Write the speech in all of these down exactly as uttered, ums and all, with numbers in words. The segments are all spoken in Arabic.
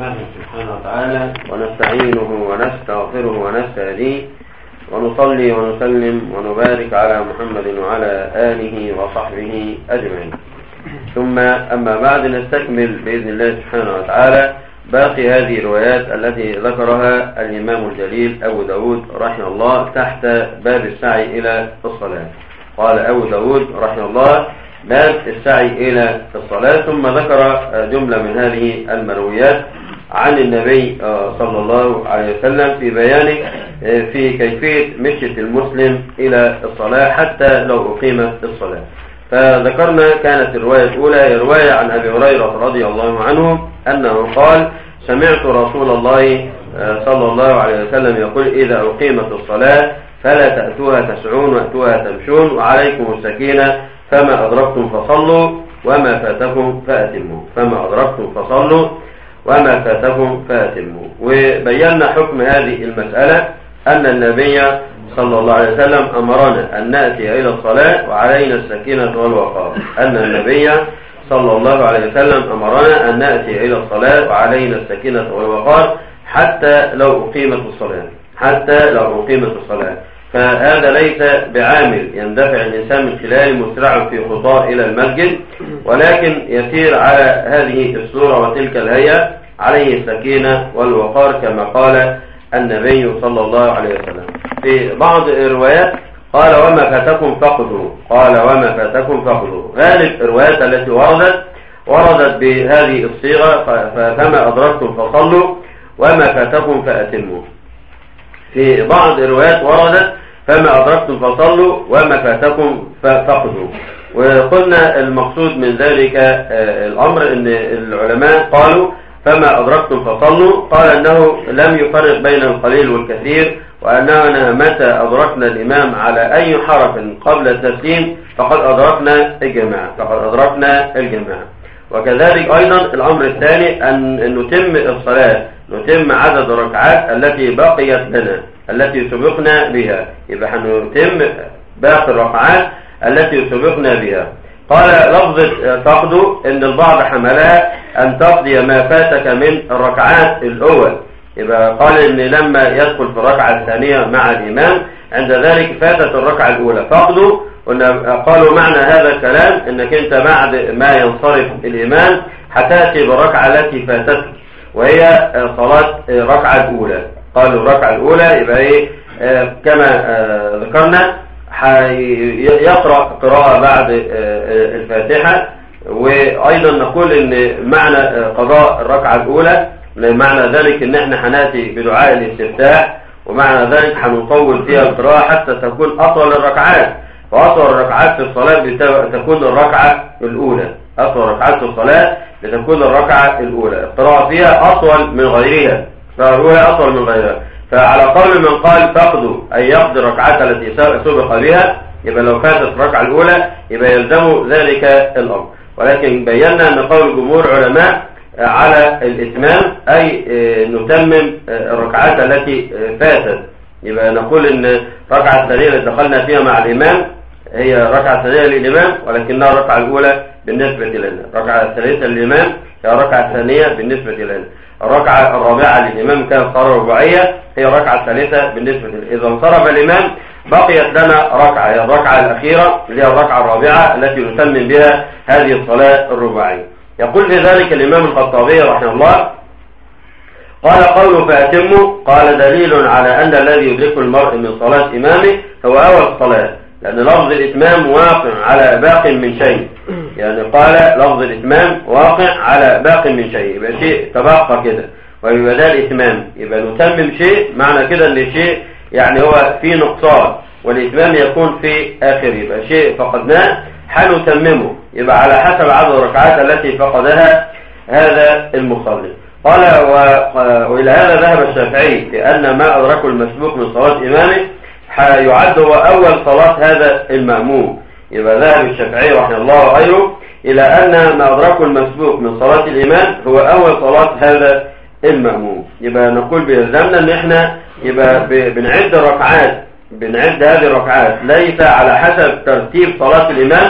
نحمده سبحانه وتعالى ونستعينه ونستغفره ونستهديه ونصلي ونسلم ونبارك على محمد وعلى آله وصحبه أجمعين. ثم أما بعد نستكمل بإذن الله سبحانه وتعالى باقي هذه الروايات التي ذكرها الإمام الجليل أبو داود رحمه الله تحت باب السعي إلى الصلاة. قال أبو داود رحمه الله باب السعي إلى الصلاة، ثم ذكر جملة من هذه المرويات عن النبي صلى الله عليه وسلم في بيان في كيفية مشية المسلم إلى الصلاة حتى لو أقيمت الصلاة. فذكرنا كانت الرواية الأولى هي رواية عن أبي هريرة رضي الله عنه أنه قال: سمعت رسول الله صلى الله عليه وسلم يقول: إذا أقيمت الصلاة فلا تأتوها تسعون وأتوها تمشون وعليكم السكينة، فما أدركتم فصلوا وما فاتكم فأتموا فما أدركتم فصلوا وما فاتكم فأتموا. وبينا حكم هذه المسألة أن النبي صلى الله عليه وسلم أمرنا أن نأتي إلى الصلاة وعلينا السكينة والوقار. أن النبي صلى الله عليه وسلم أمرنا أن نأتي إلى الصلاة وعلينا السكينة والوقار حتى لو أقيمت الصلاة حتى لو أقيمت الصلاة فهذا ليس بعامل يندفع الإنسان من خلاله مسرعا في خطاه إلى المسجد، ولكن يسير على هذه الصورة وتلك الهيئة عليه السكينة والوقار كما قال النبي صلى الله عليه وسلم. في بعض الروايات قال: وما فاتكم فقدوا قال وما فاتكم فقدوا. غالب الروايات التي وردت وردت بهذه الصيغة: فما أدركتم فصلوا وما فاتكم فأتموا. في بعض الروايات وردت: فما أدركتم فصلوا وما فاتكم فقدوا. وقلنا المقصود من ذلك الأمر أن العلماء قالوا فما أدركتم فصلوا، قال أنه لم يفرق بين القليل والكثير، وأننا متى أدركنا الإمام على أي حرف قبل التسليم فقد أدركنا الجماعة فقد أدركنا الجماعة. وكذلك أيضا الأمر الثاني أن نتم الصلاة نتم عدد الركعات التي بقيت لنا التي سبقنا بها، يبقى هنتم باقي الركعات التي سبقنا بها. قال لفظة تقضوا إن البعض حملها أن تقضي ما فاتك من الركعات الأول، يبقى قال إن لما يدخل في الركعة الثانية مع الإمام عند ذلك فاتت الركعة الأولى فقضوا. قالوا معنى هذا الكلام إنك أنت بعد ما ينصرف الإمام هتأتي بالركعة التي فاتتك وهي صلاة الركعة الأولى. قالوا الركعة الأولى يبقى إيه كما ذكرنا يقرأ قراءة بعد الفاتحة. وأيضا نقول إن معنى قضاء الركعة الأولى معنى ذلك إن احنا هنأتي بدعاء الاستفتاح، ومعنى ذلك هنطول فيها القراءة حتى تكون أطول الركعات. وأطول الركعات في الصلاة تكون الركعة الأولى أطول الركعات في الصلاة لتكون الركعة الأولى القراءة فيها أطول من غيرها فهو أطول من غيرها. فعلى قول من قال فقدوا أي يقضي الركعات التي سبق بها، يبقى لو فاتت الركعة الأولى يبقى يلزم ذلك الأمر. ولكن بينا أن قول جمهور علماء على الإتمام أي نتمم الركعات التي فاتت. يبقى نقول أن الركعة الثانية التي دخلنا فيها مع الإمام هي ركعة ثانية للإمام ولكنها الركعة الأولى بالنسبة لنا، الركعة الثالثة للإمام هي الركعة الثانية بالنسبة لنا، الركعة الرابعة للإمام كانت صلاة رباعية هي الركعة الثالثة بالنسبة لنا. إذا انصرف الإمام بقيت لنا ركعة هي الركعة الأخيرة اللي هي الركعة الرابعة التي نتمم بها هذه الصلاة الرباعية. يقول في ذلك الإمام الخطابي رحمه الله: قال قوله فأتموا قال دليل على أن الذي يدرك المرء من صلاة إمامه هو أول الصلاة، لأن لفظ الإتمام واقع على باق من شيء. يعني قال لفظ الإتمام واقع على باق من شيء، يبقى شيء تبقى كده ويبقى ده الإتمام، يبقى نتمم شيء معنى كده ان شيء يعني هو في نقصان والإتمام يكون في آخر، يبقى شيء فقدناه حنتممه، يبقى على حسب عدد الركعات التي فقدها هذا المصلي. قال وإلى هذا ذهب الشافعي في أن ما أدركه المسبوق من صلاة إمامه يعد هو أول صلاة هذا المأموم. يبقى ذهب الشافعي رحمه الله وغيره إلى أن ما أدركه المسبوق من صلاة الإمام هو أول صلاة هذا المأموم. يبقى نقول بيلزمنا أن احنا يبقى بنعد الركعات بنعد هذه الركعات ليس على حسب ترتيب صلاة الإمام،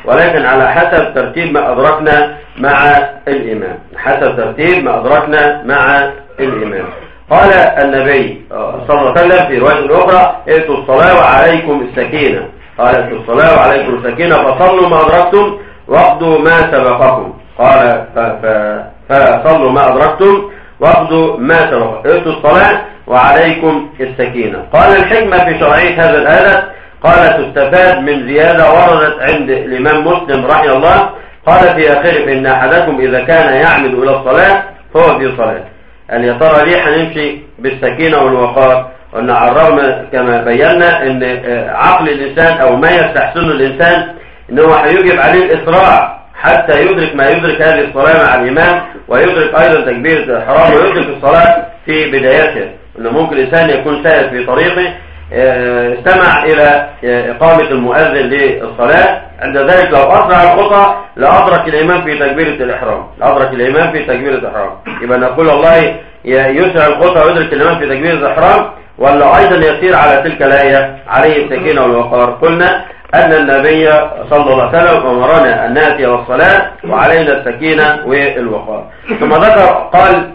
ولكن على حسب ترتيب ما أدركنا مع الإمام، حسب ترتيب ما أدركنا مع الإمام. قال النبي صلى الله عليه وسلم في رواية أخرى: ائتوا الصلاة وعليكم السكينة. قال: ائتوا الصلاة وعليكم السكينة فصلوا ما أدركتم واقضوا ما سبقكم. قال: فصلوا ما أدركتم واقضوا ما سبقكم. ائتوا الصلاة وعليكم السكينة. قال: الحكمة في شرعية هذا الآية قال: تستفاد من زيادة وردت عند الإمام مسلم رحمه الله، قال في آخره: فإن أحدكم إذا كان يعمد إلى الصلاة فهو في صلاة. أن يا ترى ليه هنمشي بالسكينة والوقار؟ وأن على الرغم كما بينا أن عقل الإنسان أو ما يستحسنه الإنسان أنه هيجب عليه الإسراع حتى يدرك ما يدرك هذه الصلاة مع الإمام، ويدرك أيضا تكبيرة الإحرام، ويدرك الصلاة في بدايتها. أنه ممكن الإنسان يكون سائر في طريقه استمع إلى إقامة المؤذن للصلاة، عند ذلك لو أسرع الخطى لأدرك الإمام في تكبيرة الإحرام، لأدرك الإمام في تكبيرة الإحرام. يبقى نقول والله يسرع الخطى ويدرك الإمام في تكبيرة الإحرام، ولا أيضا يسير على تلك الآية عليه السكينة والوقار؟ قلنا أن النبي صلى الله عليه وسلم أمرنا أن نأتي والصلاة وعلينا السكينة والوقار. ثم ذكر قال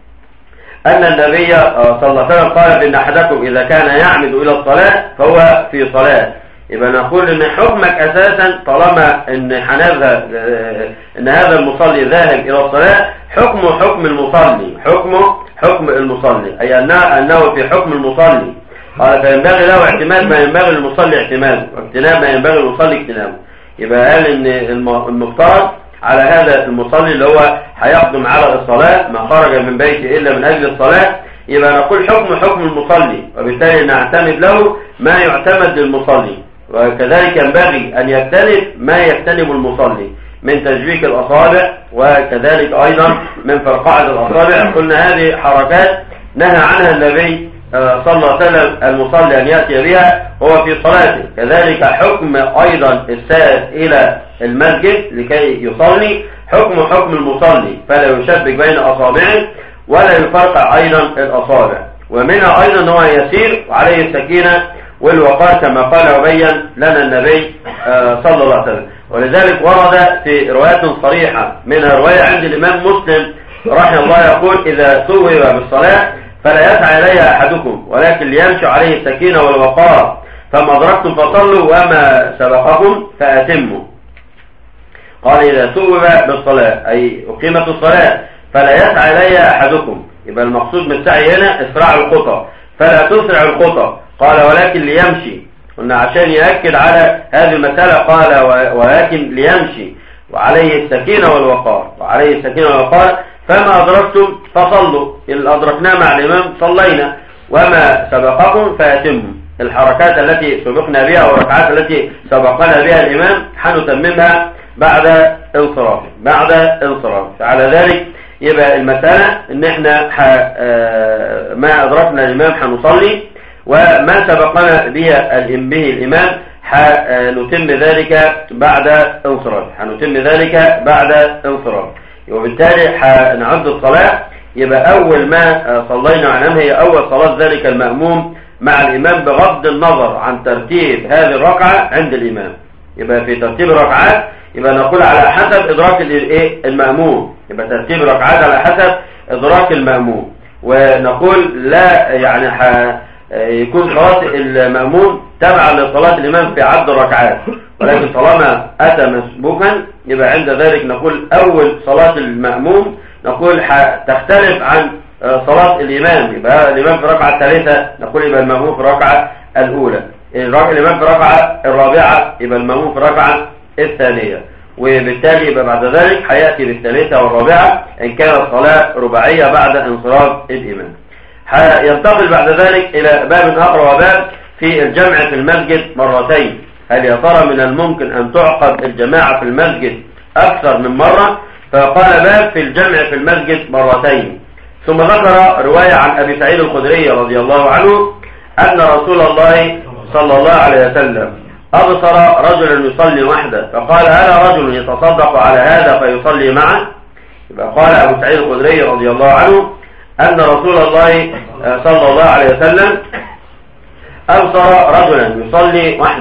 أن النبي صلى الله عليه وسلم قال: بأن أحدكم إذا كان يعمد إلى الصلاة فهو في صلاة. يبقى نقول إن حكمك أساسا طالما إن هنذهب إن هذا المصلي ذاهب إلى الصلاة، حكمه حكم المصلي، حكمه حكم المصلي، أي أنه في حكم المصلي. قال: فينبغي له اعتماد ما ينبغي للمصلي اعتماده، واجتناب ما ينبغي للمصلي اجتنابه. يبقى قال إن المفترض على هذا المصلي اللي هو هيقدم على الصلاة ما خرج من بيته إلا من أجل الصلاة، يبقى نقول حكم حكم المصلي، وبالتالي نعتمد له ما يعتمد للمصلي. وكذلك ينبغي أن يجتنب ما يجتنب المصلي من تشبيك الأصابع، وكذلك أيضا من فرقعة الأصابع. قلنا هذه حركات نهى عنها النبي صلى الله عليه وسلم المصلي أن يأتي بها وهو في صلاته. كذلك حكم أيضا السائر إلى المسجد لكي يصلي حكم حكم المصلي، فلا يشبك بين أصابعه ولا يفرقع أيضا الأصابع. ومنها أيضا هو يسير وعليه السكينة والوقار كما قال وبين لنا النبي صلى الله عليه وسلم. ولذلك ورد في روايات صريحة، منها رواية عند الإمام مسلم رحمه الله يقول: إذا ثوب بالصلاة فلا يسعى إليها أحدكم ولكن ليمشي عليه السكينة والوقار، فما أدركتم فصلوا وما سبقكم فأتموا. قال: إذا ثوب بالصلاة أي أقيمت الصلاة فلا يسعى إليها أحدكم. يبقى المقصود من السعي هنا إسراع الخطى، فلا تسرع الخطى. قال: ولكن ليمشي. قلنا عشان يأكد على هذه المسألة قال: ولكن ليمشي وعليه السكينة والوقار، وعليه السكينة والوقار، فما أدركتم فصلوا. إن أدركنا مع الإمام صلينا، وما سبقكم فأتموا. الحركات التي سبقنا بها والركعات التي سبقنا بها الإمام حنتممها بعد انصراف بعد انصراف. فعلى ذلك يبقى المسألة إن إحنا ما أدركنا الإمام حنصلي، وما سبقنا به الإمام حنتم ذلك بعد انصراف حنتم ذلك بعد انصراف. وبالتالي حنعد الصلاة. يبقى أول ما صلينا مع الإمام هي أول صلاة ذلك المأموم مع الإمام بغض النظر عن ترتيب هذه الركعة عند الإمام. يبقى في ترتيب الركعات يبقى نقول على حسب إدراك المأموم، يبقى ترتيب الركعات على حسب إدراك المأموم. ونقول لا يعني يكون صلاة المأموم تبع لصلاة الإمام في عد الركعات، ولكن طالما أتى مسبوقا يبقى عند ذلك نقول أول صلاة المأموم نقول تختلف عن صلاة الإمام. يبقى الإمام في ركعة الثالثة نقول يبقى المأموم في الركعة الأولى، الإمام في الركعة الرابعة يبقى المأموم في الركعة الثانية، وبالتالي يبقى بعد ذلك هيأتي بالثالثة والرابعة إن كانت الصلاة رباعية بعد انصراف الإمام. ينتقل بعد ذلك إلى باب آخر وباب في الجمع في المسجد مرتين. هل يا ترى من الممكن أن تعقد الجماعة في المسجد أكثر من مرة؟ فقال باب في الجمع في المسجد مرتين. ثم ذكر رواية عن أبي سعيد الخدري رضي الله عنه أن رسول الله صلى الله عليه وسلم أبصر رجلا يصلي وحده، فقال: ألا رجل يتصدق على هذا فيصلي معه؟ قال أبو سعيد الخدري رضي الله عنه أن رسول الله صلى الله عليه وسلم أبصر رجلا يصلي وحده،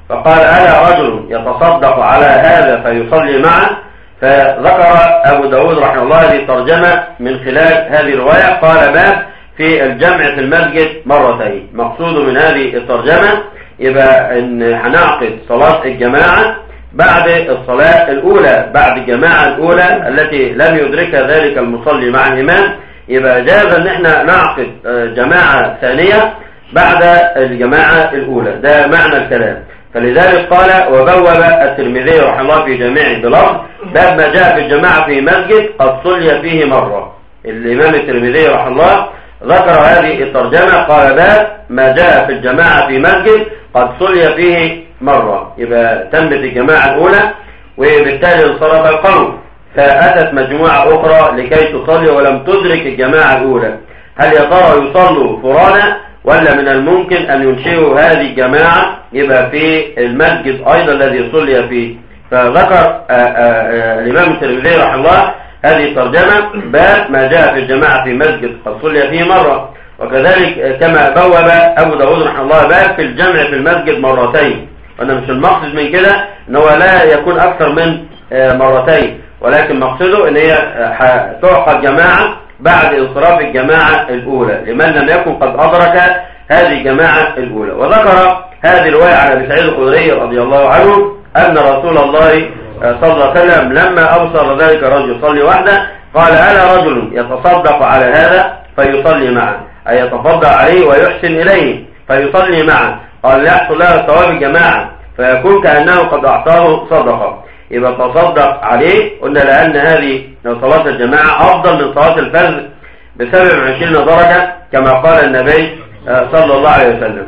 فقال ألا رجل يتصدق على هذا فيصلي معه؟ فذكر أبو داود رحمه الله هذه الترجمة من خلال هذه الرواية. قال باب في الجمع في المسجد مرتين. مقصود من هذه الترجمة يبقى ان هنعقد صلاة الجماعة بعد الصلاة الأولى، بعد الجماعة الأولى التي لم يدركها ذلك المصلي مع الإمام، يبقى جاز ان احنا نعقد جماعة ثانية بعد الجماعة الأولى. ده معنى الكلام. فلذلك قال وبوب الترمذي رحمه الله في جامعه بلفظ باب ما جاء في الجماعة في مسجد قد صلي فيه مرة. الإمام الترمذي رحمه الله ذكر هذه الترجمة، قال باب ما جاء في الجماعة في مسجد قد صلي فيه مرة. يبقى تمت الجماعة الأولى وبالتالي انصرف القوم، فأتت مجموعة أخرى لكي تصلي ولم تدرك الجماعة الأولى. هل يا ترى يصلوا فرادا ولا من الممكن أن ينشئوا هذه الجماعة يبقى في المسجد أيضا الذي صلي فيه؟ فذكر آآ آآ الإمام الترمذي رحمه الله هذه الترجمة باب ما جاء في الجماعة في مسجد قد صلي فيه مرة. وكذلك كما بوب أبو داود رحمه الله باب في الجمع في المسجد مرتين. وأنا مش المقصد من كده أنه لا يكون أكثر من مرتين، ولكن مقصده أن هي تعقد جماعة بعد انصراف الجماعة الأولى لمن لم يكن قد أدرك هذه الجماعة الأولى. وذكر هذه الرواية عن أبي سعيد الخدري رضي الله عنه أن رسول الله صلى الله عليه وسلم لما أبصر ذلك الرجل يصلي وحده قال ألا رجل يتصدق على هذا فيصلي معه، أي يتفضل عليه ويحسن إليه فيصلي معه. قال يحصل له ثواب الجماعة فيكون كأنه قد أعطاه صدقة. يبقى تصدق عليه. قلنا لأن هذه صلاة الجماعة أفضل من صلاة الفرد بسبب عشرين درجة كما قال النبي صلى الله عليه وسلم.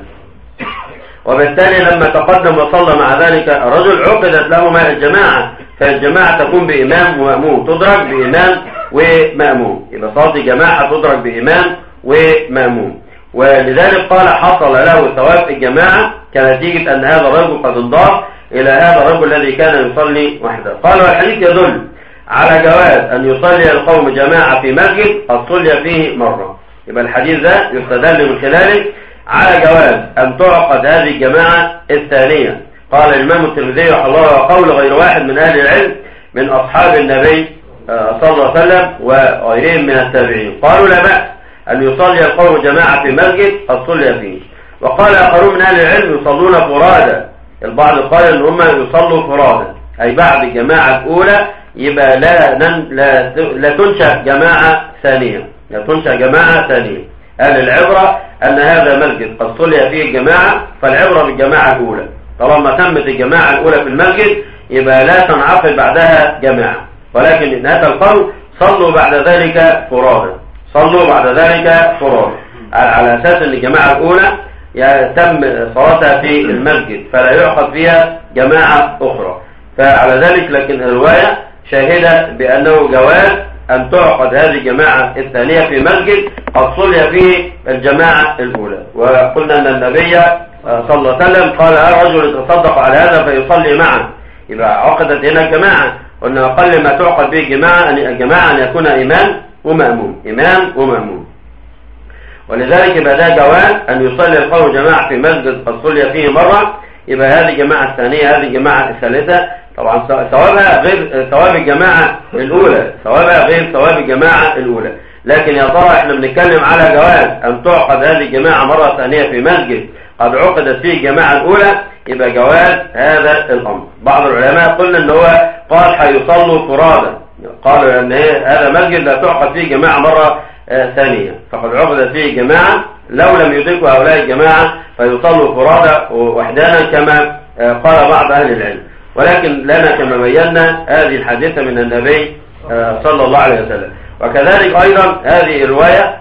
وبالتالي لما تقدم وصلى مع ذلك الرجل عقدت لهما الجماعة، فالجماعة تكون بإمام ومأموم، تدرك بإمام ومأموم. يبقى صلاة الجماعة تدرك بإمام ومأموم. ولذلك قال حصل له ثواب الجماعة كنتيجة أن هذا الرجل قد انضاف إلى هذا الرجل الذي كان يصلي وحده. قال والحديث يدل على جواز أن يصلي القوم جماعة في مسجد قد صلي فيه مرة. يبقى الحديث ده يستدل من خلاله على جواز أن تعقد هذه الجماعة الثانية. قال الإمام الترمذي رحمه الله وقول غير واحد من أهل العلم من أصحاب النبي صلى الله عليه وسلم وغيرهم من التابعين قالوا لا بأس أن يصلي القوم جماعة في مسجد قد صلي فيه. وقال آخرون من أهل العلم يصلون فرادا. البعض قال أن هم يصلوا فرادا أي بعد الجماعة الأولى يبقى لا, لا, لا تنشأ جماعة ثانية، لا تنشأ جماعة ثانية. أهل العبرة أن هذا مسجد قد صلي فيه الجماعة فالعبرة بالجماعة الأولى. طالما تمت الجماعة الأولى في المسجد يبقى لا تنعقد بعدها جماعة، ولكن إن هذا القول صلوا بعد ذلك فرادا، صلوا بعد ذلك فرادا على أساس أن الجماعة الأولى تم صلاتها في المسجد فلا يعقد فيها جماعة أخرى. فعلى ذلك لكن الرواية شاهدة بأنه جواز أن تعقد هذه الجماعة الثانية في مسجد قد صلي فيه الجماعة الأولى. وقلنا أن النبي صلى الله عليه وسلم قال رجل يتصدق على هذا فيصلي معه. يبقى عقدت هنا الجماعة. قلنا أقل ما تعقد به الجماعة أن الجماعة أن يكون إمام ومأموم، إمام ومأموم. ولذلك يبقى ده جواز أن يصلي القوم جماعة في مسجد قد صلي فيه مرة. يبقى هذه الجماعة الثانية هذه الجماعة الثالثة طبعا ثوابها غير ثواب الجماعة الأولى، ثوابها غير ثواب الجماعة الأولى. لكن يا ترى احنا بنتكلم على جواز أن تعقد هذه الجماعة مرة ثانية في مسجد قد عقدت فيه الجماعة الأولى، يبقى جواز هذا الأمر. بعض العلماء قلنا ان هو قال هيصلوا فرادا، قالوا ان هذا مسجد لا تعقد فيه جماعة مرة ثانية فقد عقدت فيه جماعة لو لم يدركوا هؤلاء الجماعة فيصلوا فرادا وحدانا كما قال بعض أهل العلم. ولكن لنا كما بينا هذه الحادثة من النبي صلى الله عليه وسلم. وكذلك أيضا هذه الرواية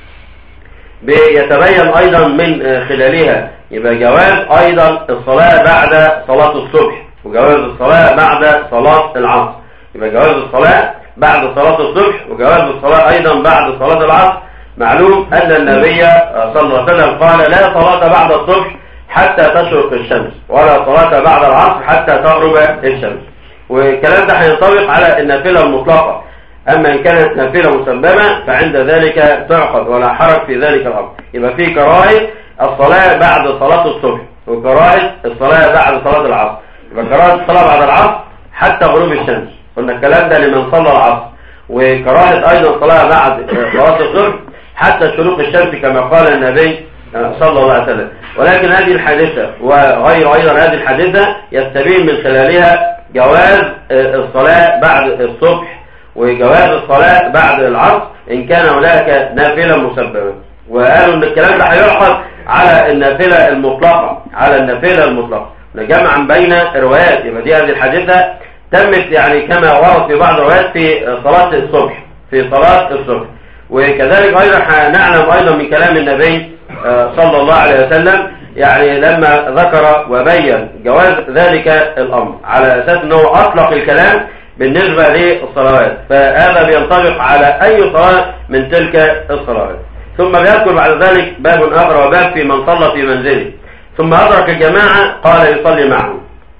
بيتبين أيضا من خلالها يبقى جواز أيضا الصلاة بعد صلاة الصبح وجواز الصلاة بعد صلاة العصر. يبقى جواز الصلاة بعد صلاة الصبح وجواز الصلاة أيضا بعد صلاة العصر. معلوم أن النبي صلى الله عليه وسلم قال لا صلاة بعد الصبح حتى تشرق الشمس ولا صلاة بعد العصر حتى تغرب الشمس. والكلام ده هينطبق على النافلة المطلقة. أما إن كانت نافلة مسببة فعند ذلك تعقد ولا حرج في ذلك الأمر. يبقى في كراهة الصلاة بعد صلاة الصبح وكراهة الصلاة بعد صلاة العصر. يبقى كراهة الصلاة بعد العصر حتى غروب الشمس، قلنا الكلام ده لمن صلى العصر، وكراهة أيضا الصلاة بعد صلاة الظهر حتى شروق الشمس كما قال النبي صلى الله عليه وسلم. ولكن هذه الحادثة وغير أيضا هذه الحادثة يستبين من خلالها جواز الصلاة بعد الصبح وجواز الصلاة بعد العصر إن كان هناك نافلة مسببة. وقالوا إن الكلام ده هيحصل على النافلة المطلقة، على النافلة المطلقة جمعا بين روايات. يبقى دي هذه الحادثة تمت يعني كما ورد في بعض الروايات في صلاة الصبح، في صلاة الصبح. وكذلك أيضا نعلم أيضا من كلام النبي صلى الله عليه وسلم يعني لما ذكر وبين جواز ذلك الأمر على أساس أنه أطلق الكلام بالنسبة للصلوات، فهذا بينطبق على أي صلاة من تلك الصلوات. ثم بيذكر بعد ذلك باب آخر وباب في من صلى في منزله ثم أدرك الجماعة قال يصلي معهم.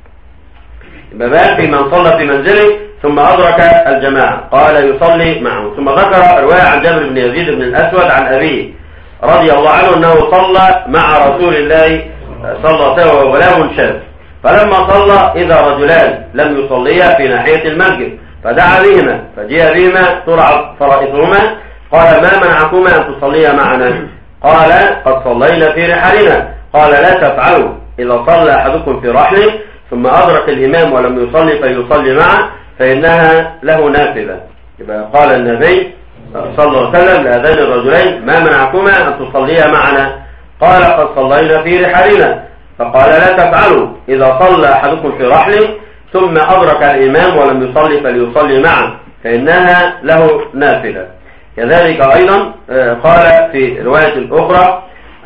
باب في من صلى في منزله ثم أدرك الجماعة قال يصلي معهم. ثم ذكر رواية عن جابر بن يزيد بن الأسود عن أبيه رضي الله عنه أنه صلى مع رسول الله صلى الله عليه وسلم وغلام شاب، فلما صلى إذا رجلان لم يصليا في ناحية المسجد فدعا بهما فجاء بهما ترعى فرائصهما قال ما منعكما أن تصليا معنا؟ قال قد صلينا في رحالنا. قال لا تفعلوا، إذا صلى أحدكم في رحله ثم أدرك الإمام ولم يصلي فيصلي معه فإنها له نافلة. يبقى قال النبي صلى الله عليه وسلم لهذين الرجلين ما منعكما أن تصليا معنا؟ قال قد صلينا في رحالنا. فقال لا تفعلوا، إذا صلى أحدكم في رحله ثم أدرك الإمام ولم يصلي فليصلي معه فإنها له نافلة. كذلك أيضا قال في رواية أخرى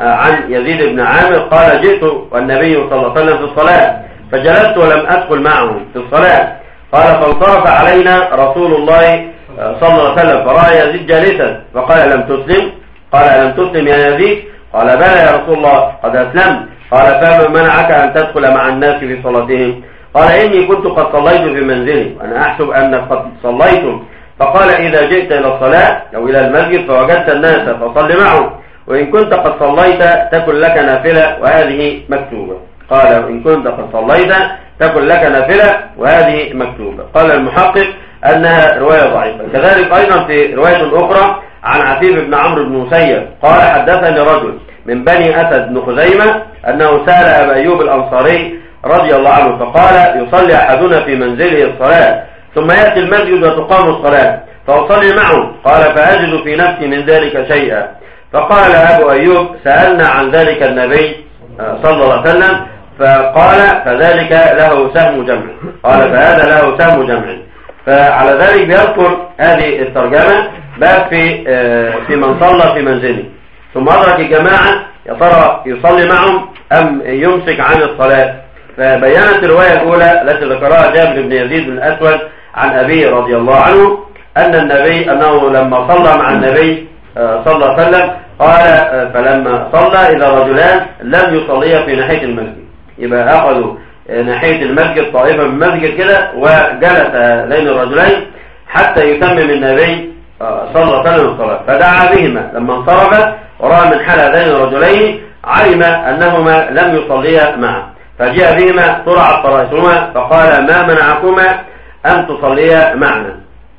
عن يزيد بن عامر قال جئت والنبي صلى الله عليه وسلم في الصلاة فجلست ولم أدخل معه في الصلاة. قال فانصرف علينا رسول الله صلى الله عليه وسلم فرأى يزيد جالسا فقال لم تسلم؟ قال ألم تسلم يا يزيد؟ قال بلى يا رسول الله قد أسلمت. قال فما منعك أن تدخل مع الناس في صلاتهم؟ قال إني كنت قد صليت في منزلي وأنا أحسب أنك قد صليتم. فقال إذا جئت إلى الصلاة أو إلى المسجد فوجدت الناس فصل معهم، وإن كنت قد صليت تكن لك نافلة وهذه مكتوبة. قال وإن كنت قد صليت تكن لك نافلة وهذه مكتوبة. قال المحقق أنها رواية ضعيفة. كذلك أيضا في رواية أخرى عن عفيف بن عمرو بن مسيب قال حدثني رجل من بني أسد بن خزيمة أنه سأل أبا أيوب الأنصاري رضي الله عنه فقال يصلي أحدنا في منزله الصلاة ثم يأتي المسجد وتقام الصلاة فأصلي معه. قال فأجد في نفسي من ذلك شيئا. فقال أبو أيوب سألنا عن ذلك النبي صلى الله عليه وسلم فقال فذلك له سهم جمع. قال فهذا له سهم جمع. فعلى ذلك بيذكر هذه الترجمة باب في في من صلى في منزله ثم أدرك الجماعة يا ترى يصلي معهم أم يمسك عن الصلاة. فبيانت الرواية الأولى التي ذكرها جابر بن يزيد بن الأسود عن أبيه رضي الله عنه أن النبي أنه لما صلى مع النبي صلى الله عليه وسلم قال فلما صلى إذا رجلان لم يصليا في ناحية المسجد. يبقى أخذوا ناحية المسجد طائفة من المسجد كده وجلس هذين الرجلين حتى يتمم النبي صلى الله عليه وسلم الصلاة فدعا بهما. لما انصرف ورأى من حال هذين الرجلين علم أنهما لم يصليا معه فجاء بهما ترعى فرائصهما فقال ما منعكما أن تصليا معنا.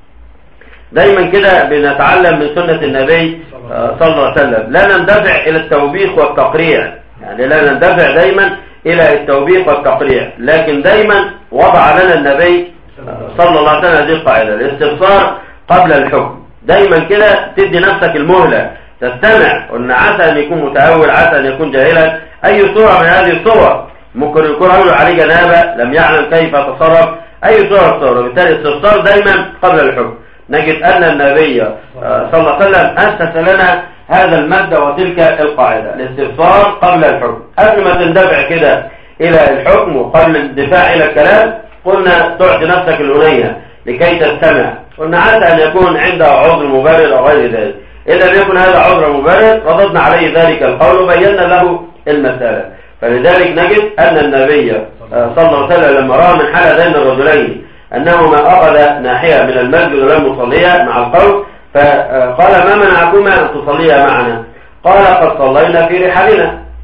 دايما كده بنتعلم من سنة النبي صلى الله عليه وسلم لا نندفع إلى التوبيخ والتقريع، يعني لا نندفع دايما إلى التوبيخ والتقريع، لكن دايما وضع لنا النبي صلى الله عليه وسلم هذه القاعدة الاستبصار قبل الحكم. دايما كده تدي نفسك المهلة تستمع وأن عسى أن يكون متأول عسى أن يكون جاهلا أي صورة من هذه الصور ممكن يكون رجل عليه جنابة لم يعلم كيف تصرف أي صورة صورة. وبالتالي الاستبصار دايما قبل الحكم. نجد أن النبي صلى الله عليه وسلم أسس لنا هذا المبدأ وتلك القاعدة الاستبصار قبل الحكم. قبل ما تندفع كده إلى الحكم وقبل الدفاع إلى الكلام قلنا تعطي نفسك الأنية لكي تستمع. قلنا عسى أن يكون عنده عذر مبرر أو غير ذلك. إذا لم يكن هذا عذر مبرر رددنا عليه ذلك القول وبينا له المسألة. فلذلك نجد أن النبي صلى الله عليه وسلم لما رأى من حال هذين الرجلين أنهما أخذ ناحية من المسجد ولم يصليا مع القوم فقال ما منعكما أن تصليا معنا؟ قال قد صلينا في رحالنا.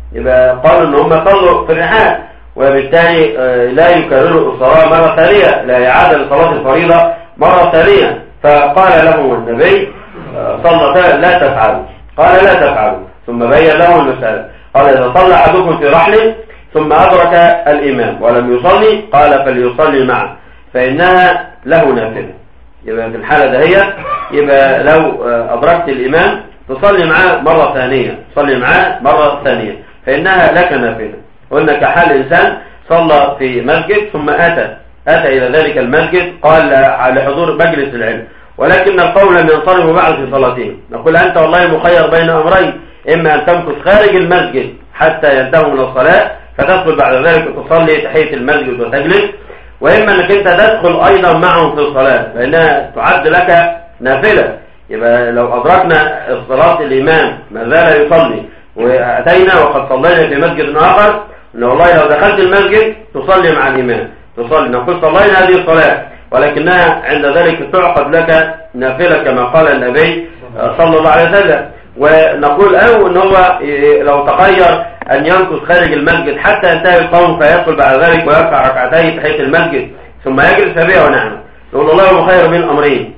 يبقى قالوا ان هم صلوا في الرحال، وبالتالي لا يكرروا الصلاة مرة ثانية، لا إعادة لصلاة الفريضة مرة ثانية. فقال لهم النبي صلى الله عليه وسلم لا تفعلوا، قال لا تفعلوا، ثم بين لهم المسألة، قال إذا صلى أحدكم في رحله ثم أدرك الإمام ولم يصلي قال فليصلي معه فإنها له نافلة. يبقى في الحالة دهية يبقى لو أدركت الإمام تصلي معاه مرة ثانية، تصلي معاه مرة ثانية فإنها لك نافلة. قلنا كحال إنسان صلى في مسجد ثم أتى أتى إلى ذلك المسجد قال لحضور مجلس العلم، ولكن القوم لم ينصرفوا بعد في صلاتهم، نقول أنت والله مخير بين أمرين، إما أن تمكث خارج المسجد حتى ينتهوا من الصلاة فتدخل بعد ذلك تصلي تحية المسجد وتجلس، وإما أنك أنت تدخل أيضا معهم في الصلاة فإنها تعد لك نافلة. يبقى لو أدركنا صلاة الإمام ما زال يصلي وأتينا وقد صلينا في مسجد آخر، إن والله لو دخلت المسجد تصلي مع الإمام، تصلي نقول صلينا هذه الصلاة، ولكنها عند ذلك تعقد لك نافلة كما قال النبي صلى الله عليه وسلم. ونقول أو إن هو لو تخير أن يمكث خارج المسجد حتى ينتهي القوم فيدخل بعد ذلك ويركع ركعتين تحية المسجد ثم يجلس فبها ونعم، نقول الله مخير من أمرين،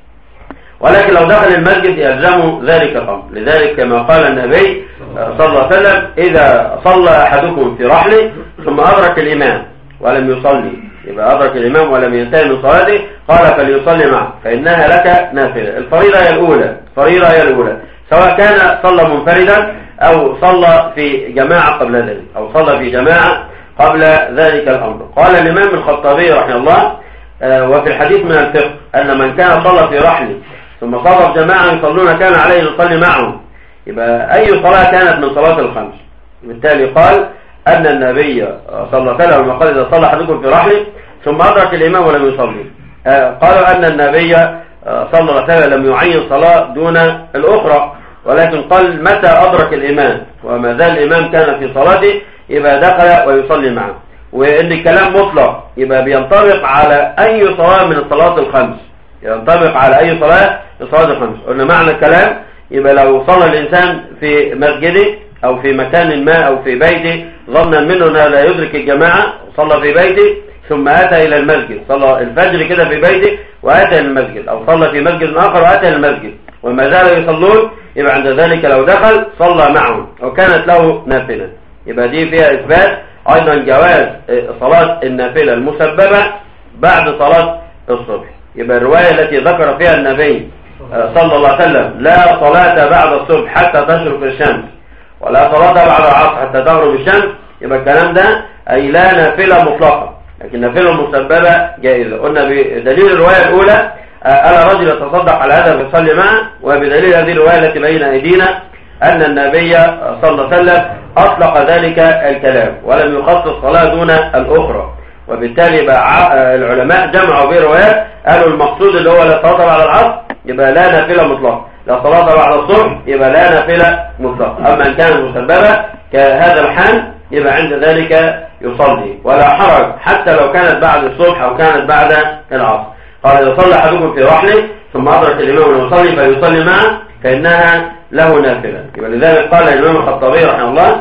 ولكن لو دخل المسجد يلزم ذلك الأمر. لذلك كما قال النبي صلى الله عليه وسلم إذا صلى أحدكم في رحله ثم أدرك الإمام ولم يصلي، يبقى أدرك الإمام ولم ينتهي من صلاته قال فليصلي معه فإنها لك نافلة. الفريضة هي الأولى، الفريضة هي الأولى سواء كان صلى منفردا أو صلى في جماعة قبل ذلك أو صلى في جماعة قبل ذلك الأمر. قال الإمام الخطابي رحمه الله وفي الحديث من الفقه أن من كان صلى في رحله ثم صلى جماعة يصلون كان عليه يصلي معهم. يبقى أي صلاة كانت من صلاة الخمس. بالتالي قال أن النبي صلى الله عليه وسلم قال إذا صلى أحدكم في رحله ثم أدرك الإمام ولم يصلي. قالوا أن النبي صلى الله عليه وسلم لم يعين صلاة دون الأخرى، ولكن قال متى أدرك الإمام وما زال الإمام كان في صلاته يبقى دخل ويصلي معه. وإن الكلام مطلق يبقى بينطبق على أي صلاة من الصلاة الخمس، ينطبق على أي صلاة من الصلاة الخمس. قلنا معنى الكلام يبقى لو صلى الإنسان في مسجده أو في مكان ما أو في بيته ظنا منه أنه لا يدرك الجماعة وصلى في بيته ثم أتى إلى المسجد، صلى الفجر كده في بيته وأتى إلى المسجد، أو صلى في مسجد آخر وأتى إلى المسجد وما زالوا يصلون، يبقى عند ذلك لو دخل صلى معهم وكانت له نافلة. يبقى دي فيها إثبات أيضا جواز صلاة النافلة المسببة بعد صلاة الصبح. يبقى الرواية التي ذكر فيها النبي صلى الله عليه وسلم لا صلاة بعد الصبح حتى تشرق الشمس ولا صلاة بعد العصر حتى تغرب الشمس، يبقى الكلام ده أي لا نافلة مطلقة، لكن نافلة مسببة جائزة. قلنا بدليل الرواية الأولى ألا رجل يتصدق على هذا فيصلي معه، وبدليل هذه الرواية التي بين أيدينا أن النبي صلى الله عليه وسلم أطلق ذلك الكلام ولم يخصص صلاة دون الأخرى. وبالتالي بقى العلماء جمعوا بين روايات قالوا المقصود اللي هو لا صلاة بعد العصر يبقى لا نافلة مطلقة، لا صلاة بعد الصبح يبقى لا نافلة مطلقة. أما إن كانت مسببة كهذا الحال يبقى عند ذلك يصلي ولا حرج حتى لو كانت بعد الصبح أو كانت بعد العصر. قال إذا صلى أحدكم في رحله ثم أدرك الإمام ويصلي فيصلي معه فإنها له نافلة. يبقى لذلك قال الإمام الخطابي رحمه الله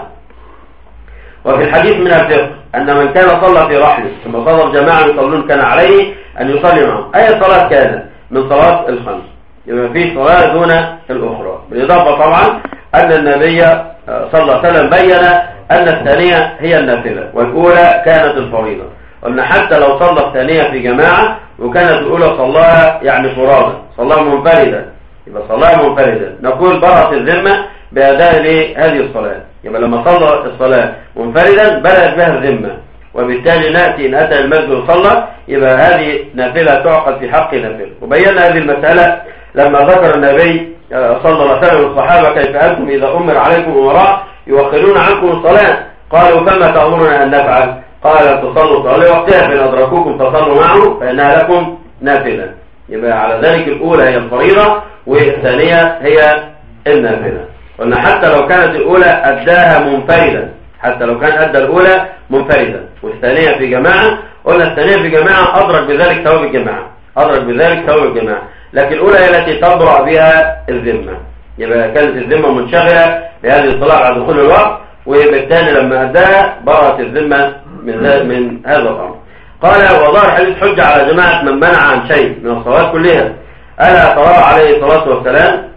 وفي الحديث من الفقه أن من كان صلى في رحله ثم صلى الجماعة يصلون كان عليه أن يصلي معهم. أي صلاة كانت من صلاة الخمس، يبقى في صلاة دون الأخرى. بالإضافة طبعا أن النبي صلى الله عليه وسلم بين أن الثانية هي النافلة والأولى كانت الفريضة. قلنا حتى لو صلى الثانية في جماعة وكانت الأولى صلاها يعني فرادة، صلاها منفردة، يبقى صلاها منفردة نقول برأت الذمة بأداء هذه الصلاة. يبقى لما صلى الصلاة منفردا بدأت بها الذمة، وبالتالي نأتي إن أتى المسجد وصلى يبقى هذه نافلة تعقد في حق نافلة. وبينا هذه المسألة لما ذكر النبي صلى الله عليه وسلم الصحابة كيف أنتم إذا أمر عليكم أمراء يوخرون عنكم الصلاة قالوا فما تأمرنا أن نفعل؟ قال تصلوا صلاة وقتها فإن أدركوكم فصلوا معه فإنها لكم نافلة. يبقى على ذلك الأولى هي الفريضة والثانية هي النافلة. قلنا حتى لو كانت الأولى أداها منفردا، حتى لو كان أدى الأولى منفردا والثانية في جماعة، قلنا الثانية في جماعة أدرك بذلك ثواب الجماعة، أدرك بذلك ثواب الجماعة، لكن الأولى هي التي تبرأ بها الذمة. يبقى كانت الذمة منشغلة بهذه الصلاة بعد دخول الوقت وبالتالي لما أداها برأت الذمة من, من هذا الأمر. قال وظهر حديث حجة على جماعة من منع عن شيء من الصلاة كلها. ألا ترى عليه الصلاة والسلام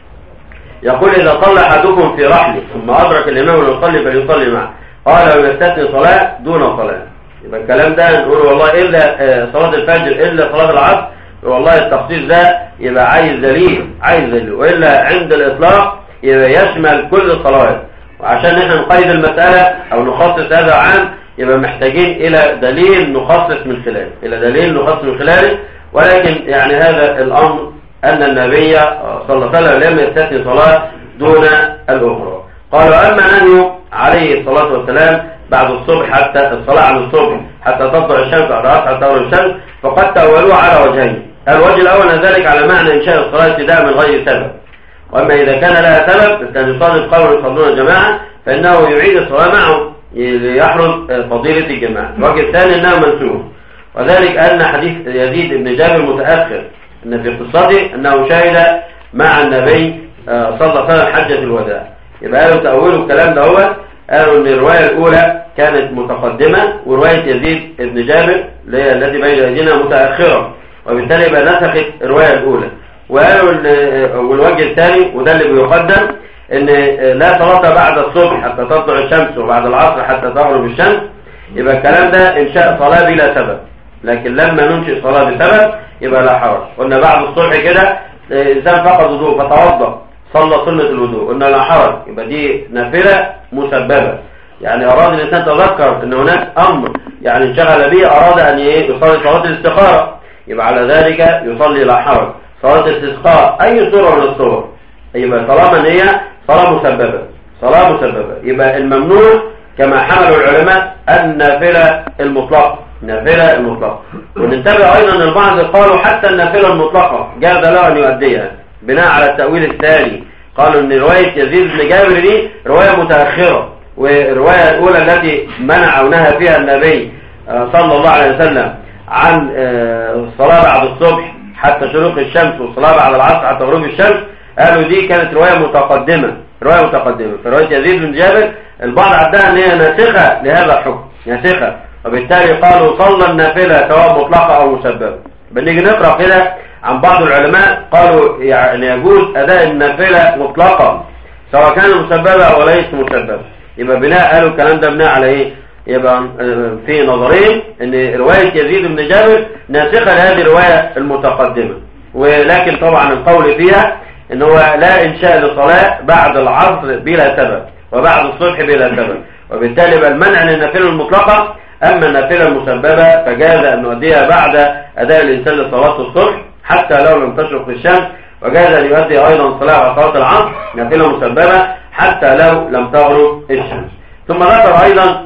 يقول إذا صلى أحدكم في رحله ثم أدرك الإمام يصلي فليصلي معه، قال ويستثني صلاة دون صلاة. يبقى الكلام ده نقول والله إلا صلاة الفجر إلا صلاة العصر، والله التخصيص ده يبقى عايز دليل عايز دليل، وإلا عند الإطلاق يبقى يشمل كل الصلوات. وعشان احنا نقيد المسألة أو نخصص هذا عام يبقى محتاجين إلى دليل نخصص من خلاله إلى دليل نخصص من خلاله ولكن يعني هذا الأمر أن النبي صلى الله عليه وسلم لم يستثني صلاة دون الأخرى. قالوا أما نهي عليه الصلاة والسلام بعد الصبح حتى الصلاة عن الصبح حتى تطلع الشمس بعد العصر حتى تغرب الشمس فقد تأولوه على وجهين. الوجه الأول ذلك على معنى إنشاء الصلاة ابتداء من غير سبب، وأما إذا كان لها سبب كان يصلي قوم يصلون الجماعة فإنه يعيد الصلاة معهم ليحرز فضيلة الجماعة. الوجه الثاني أنه منسوخ، وذلك أن حديث يزيد بن جابر متأخر أن في قصته أنه شهد مع النبي صلى الله عليه وسلم حجة الوداع. يبقى قالوا تأولوا الكلام ده هو قالوا أن الرواية الأولى كانت متقدمة ورواية يزيد بن جابر التي بين أيدينا متأخرة، وبالتالي يبقى نسخت الرواية الأولى. وقالوا والوجه الثاني وده اللي بيقدم ان لا صلاة بعد الصبح حتى تطلع الشمس وبعد العصر حتى تغرب الشمس. يبقى الكلام ده انشاء صلاة بلا سبب، لكن لما ننشئ صلاة بسبب يبقى لا حرج. قلنا بعد الصبح كده الانسان فقد وضوء فتوضا صلى سنة الوضوء قلنا لا حرج، يبقى دي نافلة مسببة. يعني اراد الانسان تذكر ان هناك امر يعني انشغل به اراد ان يصلي صلاة الاستخارة يبقى على ذلك يصلي لا حرج. صلاة الاستسقاء اي صورة من الصور يبقى طالما ان هي صلاة مسببة صلاة مسببة يبقى الممنوع كما حملوا العلماء النافلة المطلقة النافلة المطلقة. وننتبه ايضا ان البعض قالوا حتى النافلة المطلقة جاز له ان يؤديها بناء على التأويل الثاني. قالوا ان رواية يزيد بن جابر دي رواية متأخرة، والرواية الاولى التي منع او نهى فيها النبي صلى الله عليه وسلم عن الصلاة بعد الصبح حتى شروق الشمس والصلاة بعد العصر حتى غروب الشمس قالوا دي كانت رواية متقدمة رواية متقدمة فرواية يزيد بن جابر البعض عدها ان هي ناسخة لهذا الحكم ناسخة، وبالتالي قالوا صلى النافلة سواء مطلقة او مسببة. بنيجي نقرأ كده عن بعض العلماء قالوا يعني يجوز اداء النافلة مطلقة سواء كان مسببة او ليس مسببة. يبقى بناء قالوا الكلام ده بناء على ايه؟ يبقى في نظرين ان رواية يزيد بن جابر ناسخة لهذه الرواية المتقدمة، ولكن طبعا القول فيها ان هو لا انشاء للصلاة بعد العصر بلا سبب وبعد الصبح بلا سبب، وبالتالي بقى المنع للنافلة المطلقة. اما النافلة المسببة فجاز ان نؤديها بعد اداء الانسان لصلاة الصبح حتى لو لم تشرق الشمس، وجاز ان يؤدي ايضا الصلاة على صلاة العصر نافلة مسببة حتى لو لم تغرب الشمس. ثم ذكر ايضا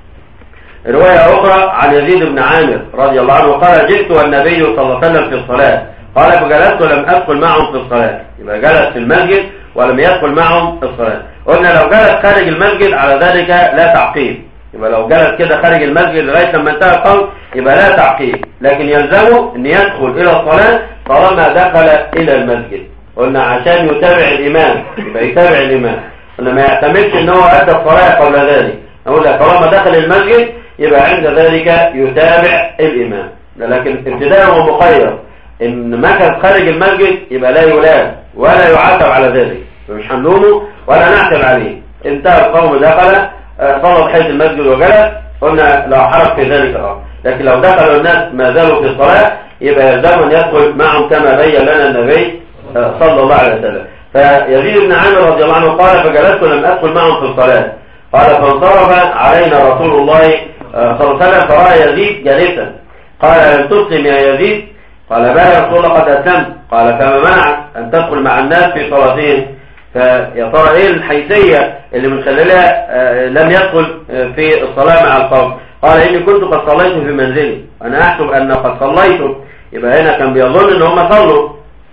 رواية اخرى عن يزيد بن عامر رضي الله عنه قال جئت والنبي صلى الله عليه وسلم في الصلاة قال فجلست ولم أدخل معهم في الصلاة. يبقى جلس في المسجد ولم يدخل معهم في الصلاة. قلنا لو جلس خارج المسجد على ذلك لا تعقيب، يبقى لو جلس كده خارج المسجد لغاية لما انتهى القول يبقى لا تعقيب، لكن يلزمه ان يدخل الى الصلاة طالما دخل الى المسجد. قلنا عشان يتابع الامام يبقى يتابع الامام، قلنا ما يعتمدش ان هو ادى الصلاة قبل ذلك، نقول لك طالما دخل المسجد يبقى عند ذلك يتابع الامام. لكن ابتداء ومقيد ان مكث خارج المسجد يبقى لا يلام ولا يعاتب على ذلك، مش هنلومه ولا نعتب عليه. انتهى القوم دخل صلى بحيث المسجد وجلس قلنا لا حرج في ذلك الامر. لكن لو دخلوا الناس ما زالوا في الصلاة يبقى يلزم ان يدخل معهم كما بين لنا النبي صلى الله عليه وسلم. فيزيد بن عامر رضي الله عنه قال فجلست ولم ادخل معهم في الصلاة قال فانصرف علينا رسول الله صلى الله عليه وسلم فرأى يزيد جالسا قال لم تسلم يا يزيد؟ قال بلى يا رسول الله قد أسلمت. قال فما منعك أن تدخل مع الناس في صلاتهم؟ فيا ترى إيه الحيثية اللي من خلالها لم يدخل في الصلاة مع القوم؟ قال إني كنت قد صليت في منزلي وأنا أحسب أن قد صليت. يبقى هنا كان بيظن أن هم صلوا.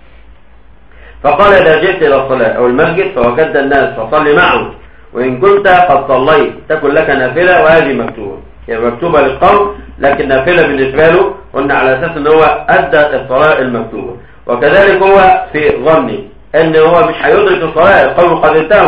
فقال إذا جئت إلى الصلاة أو المسجد فوجدت الناس فصلي معهم، وإن كنت قد صليت تكن لك نافلة وهذه مكتوبة. يعني مكتوبة للقوم لكن نافلة بالنسبة له قلنا على أساس أن هو أدى الصلاة المكتوبة. وكذلك هو في ظني أن هو مش هيدرك الصلاة، القوم قد انتهوا،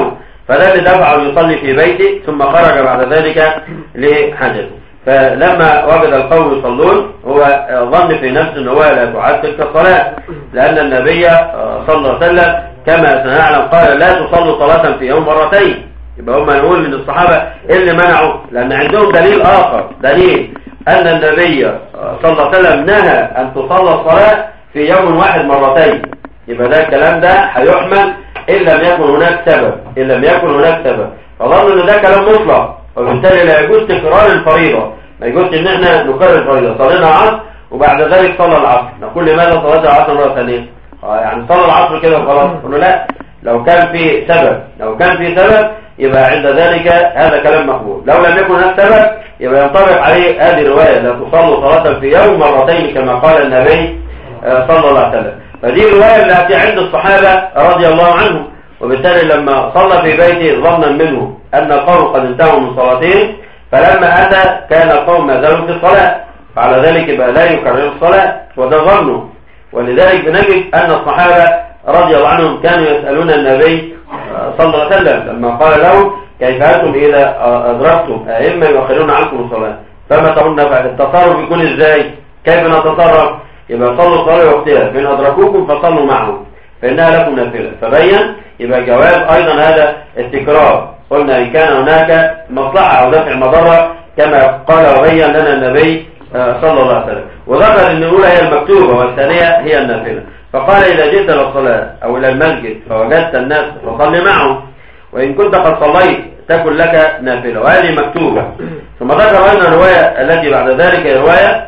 فده اللي دفعه يصلي في بيته ثم خرج بعد ذلك لحاجته. فلما وجد القوم يصلون هو ظن في نفسه ان هو لا تعاد تلك الصلاة، لأن النبي صلى الله عليه وسلم كما سنعلم قال لا تصلوا صلاة في يوم مرتين. يبقى هم نقول من الصحابة اللي منعوا، لأن عندهم دليل آخر، دليل أن النبي صلى الله عليه وسلم نهى أن تصلى الصلاة في يوم واحد مرتين. يبقى ده الكلام ده هيحمل إن لم يكن هناك سبب، إن لم يكن هناك سبب، فظنوا أن ده كلام مطلق، وبالتالي لا يجوز تكرار الفريضة، ما يجوز إن احنا نكرر الفريضة. صلينا العصر وبعد ذلك صلى العصر، نقول لماذا صليت العصر مرة ثانية؟ يعني صلى العصر كده وخلاص. قلنا لا، لو كان في سبب، لو كان في سبب يبقى عند ذلك هذا كلام مقبول. لو لم يكن هناك سبب يبقى ينطبق عليه هذه الرواية لا تصلوا صلاة في يوم مرتين كما قال النبي صلى الله عليه وسلم. فدي الرواية التي عند الصحابة رضي الله عنهم، وبالتالي لما صلى في بيته ظنا منه أن القوم قد انتهوا من صلاتهم، فلما أتى كان القوم ما زالوا في الصلاة، فعلى ذلك يبقى لا يكرر الصلاة، وده ظنه. ولذلك بنجد أن الصحابة رضي الله عنهم كانوا يسألون النبي صلى الله عليه وسلم لما قال لهم كيف أنتم إذا أدركتم أئمة يؤخرون عنكم الصلاة فما تقولون بعد التصرف يكون إزاي؟ كيف نتصرف؟ يبقى صلوا الصلاة وقتها، فإن أدركوكم فصلوا معهم فإنها لكم نافلة. فبين يبقى جواز أيضا هذا التكرار. قلنا إن كان هناك مصلحة أو دفع مضرة كما قال وبين لنا النبي صلى الله عليه وسلم. وذكر أن الأولى هي المكتوبة والثانية هي النافلة. فقال إذا جئت للصلاة أو إلى المسجد فوجدت الناس فصل معهم، وإن كنت قد صليت تكن لك نافلة، وهذه مكتوبة. ثم ذكر أن الرواية التي بعد ذلك رواية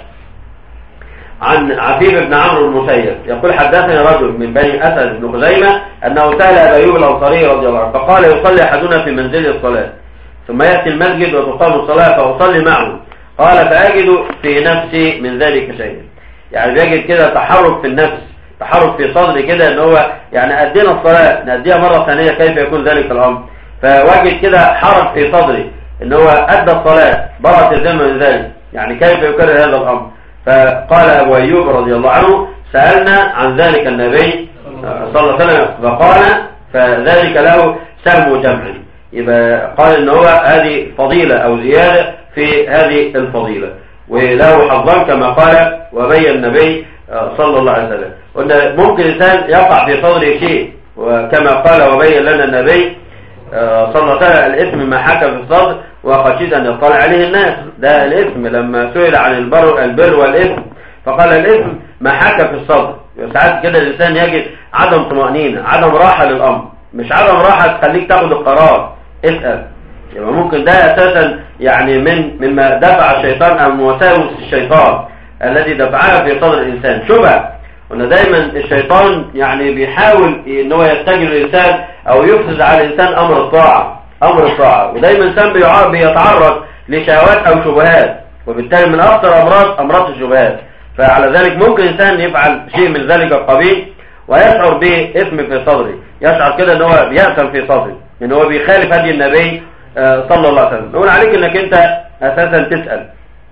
عن عفيف بن عمرو المسيب يقول حدثني رجل من بني أسد بن خزيمة أنه سأل أبا أيوب الأنصاري رضي الله عنه فقال يصلي أحدنا في منزل الصلاة ثم يأتي المسجد وتقام الصلاة فأصلي معه، قال فأجد في نفسي من ذلك شيء. يعني بيجد كده تحرك في النفس، تحرك في صدري كده ان هو يعني أدينا الصلاة نأديها مرة ثانية كيف يكون ذلك الأمر. فوجد كده حرك في صدري ان هو أدى الصلاة برأت الذمة من ذلك، يعني كيف يكرر هذا الأمر. فقال أبو أيوب رضي الله عنه سألنا عن ذلك النبي صلى الله عليه وسلم فقال فذلك له سهم جمع. يبقى قال ان هو هذه فضيلة أو زيادة في هذه الفضيلة، وله حظا كما قال وبين النبي صلى الله عليه وسلم. قلنا ممكن الإنسان يقع في صدره شيء، وكما قال وبين لنا النبي صلى الله عليه وسلم الإثم ما حكى في الصدر وخشيت أن يطلع عليه الناس. ده الإثم لما سئل عن البر, البر والإثم فقال الإثم ما حكى في الصدر. ساعات كده الإنسان يجد عدم طمأنينة، عدم راحة للأمر، مش عدم راحة تخليك تاخد القرار، اسأل. يبقى ممكن ده أساسا يعني من مما دفع الشيطان أو موساوس الشيطان الذي دفعها في صدر الإنسان شبهة. وأن دايما الشيطان يعني بيحاول ان هو يتجه الإنسان أو يفسد على الإنسان أمر الطاعة، أمر الطاعة. ودايما الإنسان بيتعرض لشهوات أو شبهات، وبالتالي من أخطر أمراض أمراض الشبهات. فعلى ذلك ممكن الإنسان يفعل شيء من ذلك القبيل ويشعر بإثم في صدره، يشعر كده ان هو بيأثم في صدره، ان هو بيخالف هدي النبي صلى الله عليه وسلم. نقول عليك انك انت اساسا تسأل.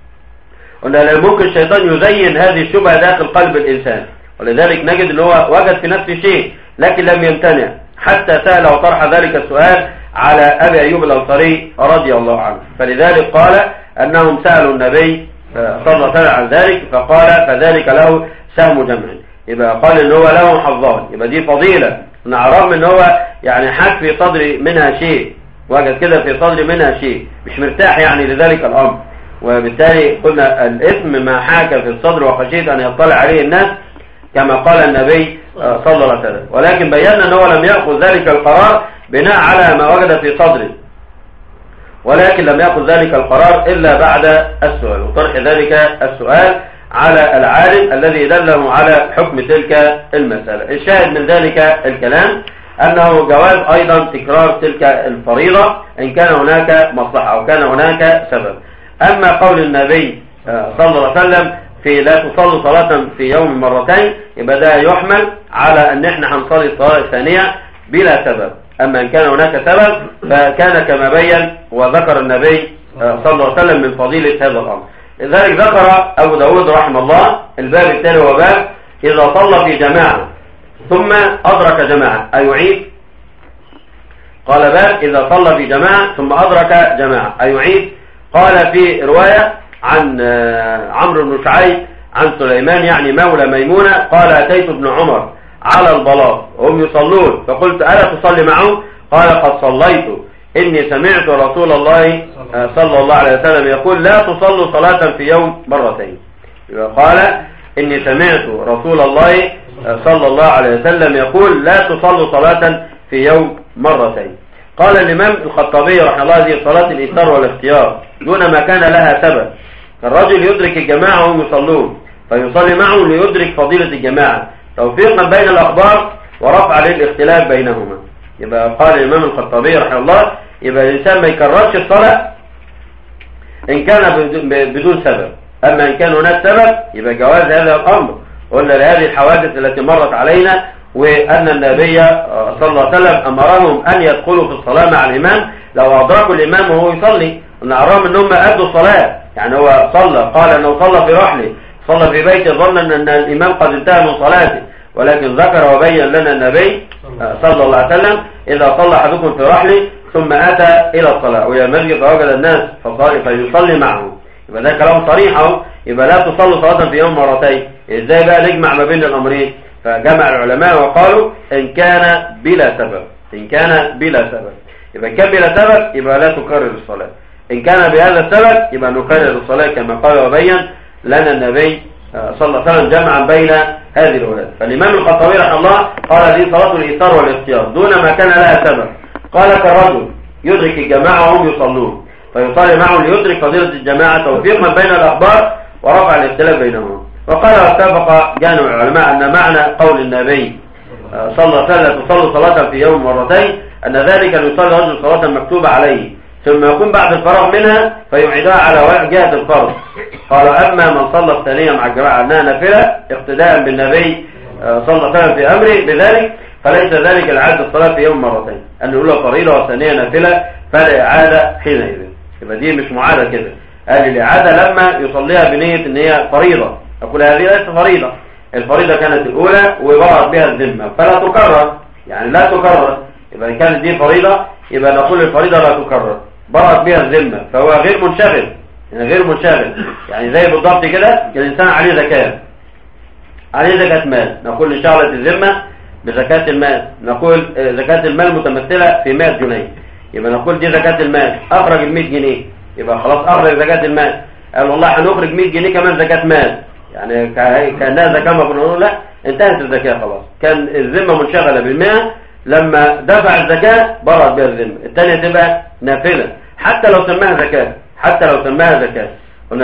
قلنا ممكن الشيطان يزين هذه الشبهة داخل قلب الانسان، ولذلك نجد ان هو وجد في نفسه شيء لكن لم يمتنع حتى سأل وطرح ذلك السؤال على ابي ايوب الانصاري رضي الله عنه. فلذلك قال انهم سألوا النبي صلى الله عليه وسلم عن ذلك فقال فذلك له سهم جمع. يبقى قال ان هو له حظان، يبقى دي فضيلة نعرف ان هو يعني حك في صدري منها شيء، وجد كده في صدري منها شيء، مش مرتاح يعني لذلك الامر. وبالتالي قلنا الاثم ما حاك في الصدر وخشيت ان يطلع عليه الناس كما قال النبي صلى الله عليه وسلم. ولكن بينا ان هو لم يأخذ ذلك القرار بناء على ما وجد في صدره، ولكن لم يأخذ ذلك القرار الا بعد السؤال وطرح ذلك السؤال على العالم الذي دله على حكم تلك المسألة. الشاهد من ذلك الكلام أنه جواز أيضا تكرار تلك الفريضة إن كان هناك مصلحة أو كان هناك سبب. أما قول النبي صلى الله عليه وسلم في لا تصلوا صلاة في يوم مرتين يبقى ده يحمل على أن احنا هنصلي الصلاة الثانية بلا سبب. أما إن كان هناك سبب فكان كما بين وذكر النبي صلى الله عليه وسلم من فضيلة هذا الأمر. لذلك ذكر أبو داود رحمه الله الباب التالي وباب إذا صلى في جماعة ثم أدرك جماعة أيعيد؟ قال باب إذا صلى في جماعة ثم أدرك جماعة أيعيد. قال في رواية عن عمرو بن شعيب عن سليمان يعني مولى ميمونة قال أتيت ابن عمر على البلاط وهم يصلون فقلت ألا تصلي معهم؟ قال قد صليت إني سمعت رسول الله صلى الله عليه وسلم يقول لا تصلوا صلاة في يوم مرتين. قال إني سمعت رسول الله صلى الله عليه وسلم يقول لا تصلوا صلاة في يوم مرتين. قال الإمام الخطابي رحمه الله هذه صلاة الإيثار والاختيار دون ما كان لها سبب. الرجل يدرك الجماعة وهم يصلون فيصلي معهم ليدرك فضيلة الجماعة توفيقا بين الأخبار ورفع للاختلاف بينهما. يبقى قال الإمام الخطابي رحمه الله يبقى الإنسان ما يكررش الصلاة إن كان بدون سبب، أما إن كان هناك سبب يبقى جواز هذا الأمر. قلنا لهذه الحوادث التي مرت علينا وأن النبي صلى الله عليه وسلم أمرهم أن يدخلوا في الصلاة مع الإمام لو أدركوا الإمام وهو يصلي. قلنا أراهم أنهم أدوا الصلاة، يعني هو صلى قال أنه صلى في رحله صلى في بيته ظنا أن الإمام قد انتهى من صلاته، ولكن ذكر وبين لنا النبي صلى الله عليه وسلم إذا صلى أحدكم في رحله ثم أتى إلى الصلاة وإلى المسجد فوجد الناس فيصلي معه، يبقى ده كلام صريح اهو. يبقى لا تصلوا صلاة في يوم مرتين. ازاي بقى نجمع ما بين الأمرين؟ فجمع العلماء وقالوا إن كان بلا سبب، إن كان بلا سبب يبقى كان بلا سبب يبقى لا تكرر الصلاة، إن كان بهذا السبب يبقى نكرر الصلاة كما قال وبين لنا النبي صلى الله عليه وسلم جمعا بين هذه الأولاد. فالإمام الخطابي رحمه الله قال هذه صلاة الإيثار والاختيار دون ما كان لها سبب. قال كالرجل يدرك الجماعة وهم يصلون فيصلي معهم ليدرك فضيلة الجماعة توفيقا بين الأخبار ورفع الاختلاف بينهم. وقال واتفق جانب العلماء أن معنى قول النبي صلى الله عليه وسلم تصلوا صلاة في يوم مرتين أن ذلك أن يصلي رجل صلاة مكتوبة عليه ثم يكون بعد الفراغ منها فيعيدها على جهة الفرض. قال أما من صلى الثانية مع الجماعة أنها نافلة اقتداء بالنبي صلى الله عليه وسلم في أمره بذلك فليس ذلك العادة الصلاة في يوم مرتين، أن الأولى فريضة والثانية نافلة فلا إعادة حينئذ. يبقى دي مش معادة كده، قال الإعادة لما يصليها بنية أن هي فريضة. أقول هذه ليست فريضة، الفريضة كانت الأولى وبرأت بها الذمة فلا تكرر، يعني لا تكرر. يبقى إن كانت دي فريضة يبقى نقول الفريضة لا تكرر برأت بها الذمة فهو غير منشغل، يعني غير منشغل. يعني زي بالضبط كده الإنسان عليه زكاة، عليه زكاة مال، نقول انشغلت الذمة بزكاة المال، نقول زكاة المال متمثلة في مائة جنيه، يبقى نقول دي زكاة المال أخرج المائة جنيه يبقى خلاص أخرج زكاة المال. قال والله هنخرج مائة جنيه كمان زكاة مال، يعني كأنها زكاة مفروضة، لا انتهت الزكاة خلاص. كان الذمة منشغلة بالمئة لما دفع الزكاة برأت بها الذمة، الثانية تبقى نافلة حتى لو سماها زكاة، حتى لو سماها زكاة قلنا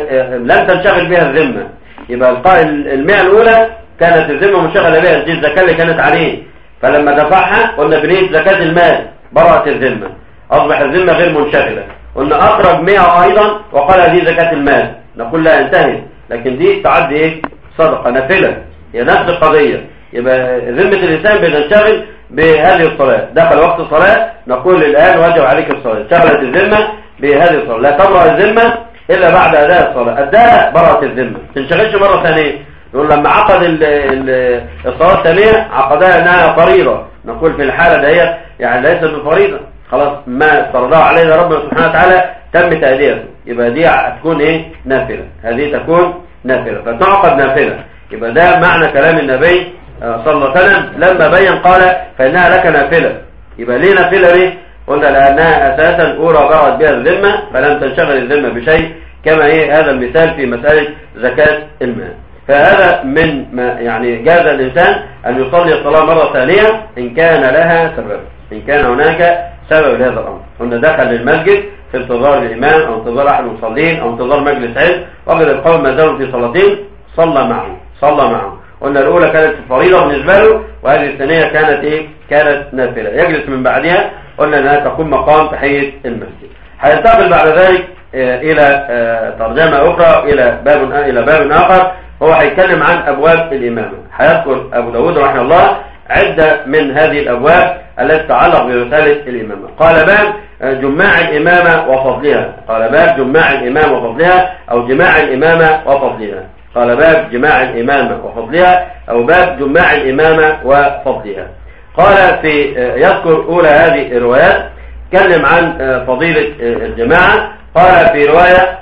لن تنشغل بها الذمة. يبقى القائل المئة الأولى كانت الذمة منشغلة بها، دي الزكاة اللي كانت عليه، فلما دفعها قلنا بنية زكاة المال برأت الذمة، أصبح الذمة غير منشغلة. قلنا أخرج مئة أيضا وقال هذه زكاة المال، نقول لا انتهت، لكن دي تعد إيه؟ صدقة نافلة، هي نفس القضية. يبقى ذمة الإنسان بتنشغل بهذه الصلاة، دخل وقت الصلاة نقول الآن واجب عليك الصلاة، شغلت الذمة بهذه الصلاة، لا تبرأ الذمة إلا بعد أداء الصلاة، أداء برأت الذمة، تنشغلش مرة ثانية. نقول لما عقد ال ال الصلاة الثانية عقدها أنها فريضة، نقول في الحالة دهيت يعني ليست بفريضة، خلاص ما فرضها علينا ربنا سبحانه وتعالى تم تأديته، يبقى دي هتكون إيه؟ نافلة، هذه تكون نافلة فتعقد نافلة. يبقى ده معنى كلام النبي صلى الله عليه وسلم لما بين قال فإنها لك نافلة. يبقى ليه نافلة ليه؟ قلنا لأنها أساسا أولى برأت بها الذمة فلم تنشغل الذمة بشيء، كما إيه هذا المثال في مسألة زكاة المال. فهذا من ما يعني جاز الإنسان أن يصلي الصلاة مرة ثانية إن كان لها سبب، إن كان هناك سبب لهذا الأمر. قلنا دخل للمسجد في انتظار الإمام أو انتظار أحد المصلين أو انتظار مجلس علم وجد القوم ما زالوا في صلاتهم صلى معه، صلى معه. قلنا الأولى كانت فريضة بالنسبة له وهذه الثانية كانت إيه؟ كانت نافلة، يجلس من بعدها قلنا أنها تكون مقام تحية المسجد. هينتقل بعد ذلك إلى ترجمة أخرى إلى باب إلى باب آخر، هو هيتكلم عن أبواب الإمامة. هيذكر أبو داود رحمه الله عدة من هذه الأبواب التي تتعلق برسالة الإمامة. قال باب جماع الإمامة وفضلها، قال باب جماع الإمامة وفضلها أو جماع الإمامة وفضلها، قال باب جماع الإمامة وفضلها أو باب جماع الإمامة وفضلها. قال في يذكر أولى هذه الروايات تكلم عن فضيلة الجماعة. قال في رواية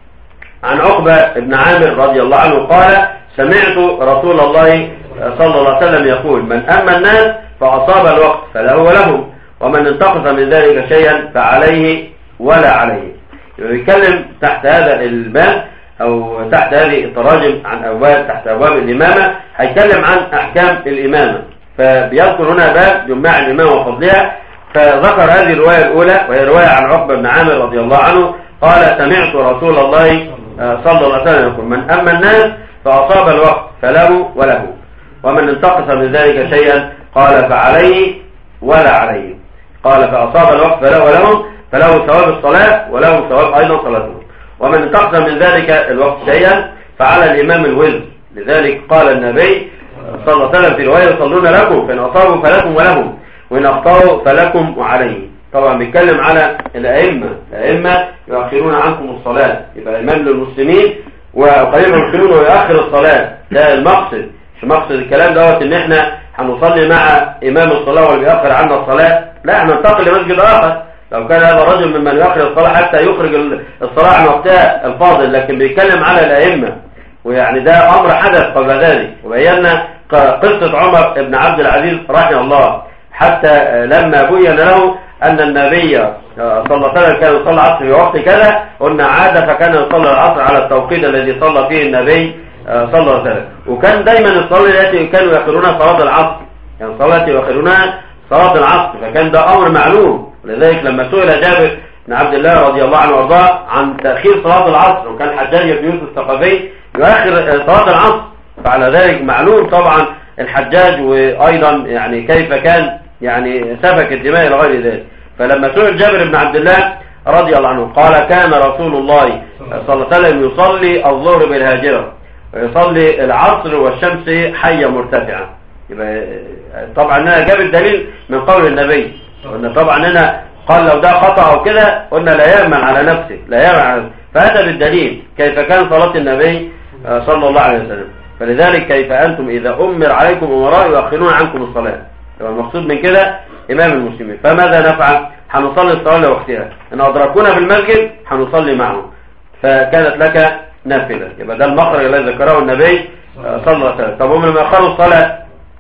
عن عقبة بن عامر رضي الله عنه قال سمعت رسول الله صلى الله عليه وسلم يقول من أما الناس فأصاب الوقت فله ولهم ومن انتقص من ذلك شيئا فعليه ولا عليه. يتكلم تحت هذا الباب أو تحت هذه التراجم عن أبواب تحت أبواب الإمامة، هيتكلم عن أحكام الإمامة. فبيذكر هنا باب جماع الإمامة وفضلها، فذكر هذه الرواية الأولى وهي رواية عن عقبة بن عامر رضي الله عنه قال سمعت رسول الله صلى الله عليه وسلم يقول من أما الناس فأصاب الوقت فله وله ومن انتقص من ذلك شيئا قال فعليه ولا عليه. قال فأصاب الوقت فله ولهم فله ثواب الصلاة وله ثواب أيضا صلاته، ومن انتقص من ذلك الوقت شيئا فعلى الإمام الوزر. لذلك قال النبي صلى الله عليه وسلم في رواية يصلون لكم فإن أصابوا فلكم ولهم وإن أخطأوا فلكم وعليه. طبعا بيتكلم على الأئمة، الأئمة يؤخرون عنكم الصلاة، يبقى إمام للمسلمين وقليل المسلمون ويؤخر الصلاة، ده المقصد. مش مقصد الكلام دوت إن إحنا هنصلي مع إمام الصلاة واللي بيأخر عنا الصلاة، لا احنا ننتقل لمسجد آخر لو كان هذا الرجل ممن يؤخر الصلاة حتى يخرج الصلاة عن وقتها الفاضل. لكن بيتكلم على الأئمة، ويعني ده أمر حدث قبل ذلك. وبينا قصة عمر بن عبد العزيز رحمه الله حتى لما بين له أن النبي صلى الله عليه وسلم كان يصلي العصر في وقت كذا، قلنا عاد فكان يصلي العصر على التوقيت الذي صلى فيه النبي صلى الله عليه وسلم. وكان دايما الصلاة التي كانوا يؤخرونها صلاة العصر، يعني صلاة يؤخرونها صلاة العصر، فكان ده أمر معلوم. ولذلك لما سئل جابر بن عبد الله رضي الله عنه وارضاه عن تأخير صلاة العصر، وكان حجاج بن يوسف الثقفي يؤخر صلاة العصر، فعلى ذلك معلوم طبعا الحجاج وأيضا يعني كيف كان يعني سفك الدماء إلى غير ذلك. فلما سئل جابر بن عبد الله رضي الله عنه قال كان رسول الله صلى الله عليه وسلم يصلي الظهر بالهاجرة ويصلي العصر والشمس حية مرتفعة. يبقى طبعا هنا جاب الدليل من قول النبي، قلنا طبعا هنا قال لو ده خطأ او كده قلنا لا يأمن على نفسه، لا يأمن على نفسه. فهذا بالدليل كيف كان صلاة النبي صلى الله عليه وسلم. فلذلك كيف أنتم إذا أمر عليكم أمراء يؤخرون عنكم الصلاة، يبقى المقصود من كده إمام المسلمين. فماذا نفعل؟ هنصلي الصلاة لوقتها، إن أدركونا في المسجد هنصلي معهم، فكانت لك نافلة. يبقى ده المخرج الذي ذكره النبي صلى الله عليه وسلم. طب هم لما يأخروا الصلاة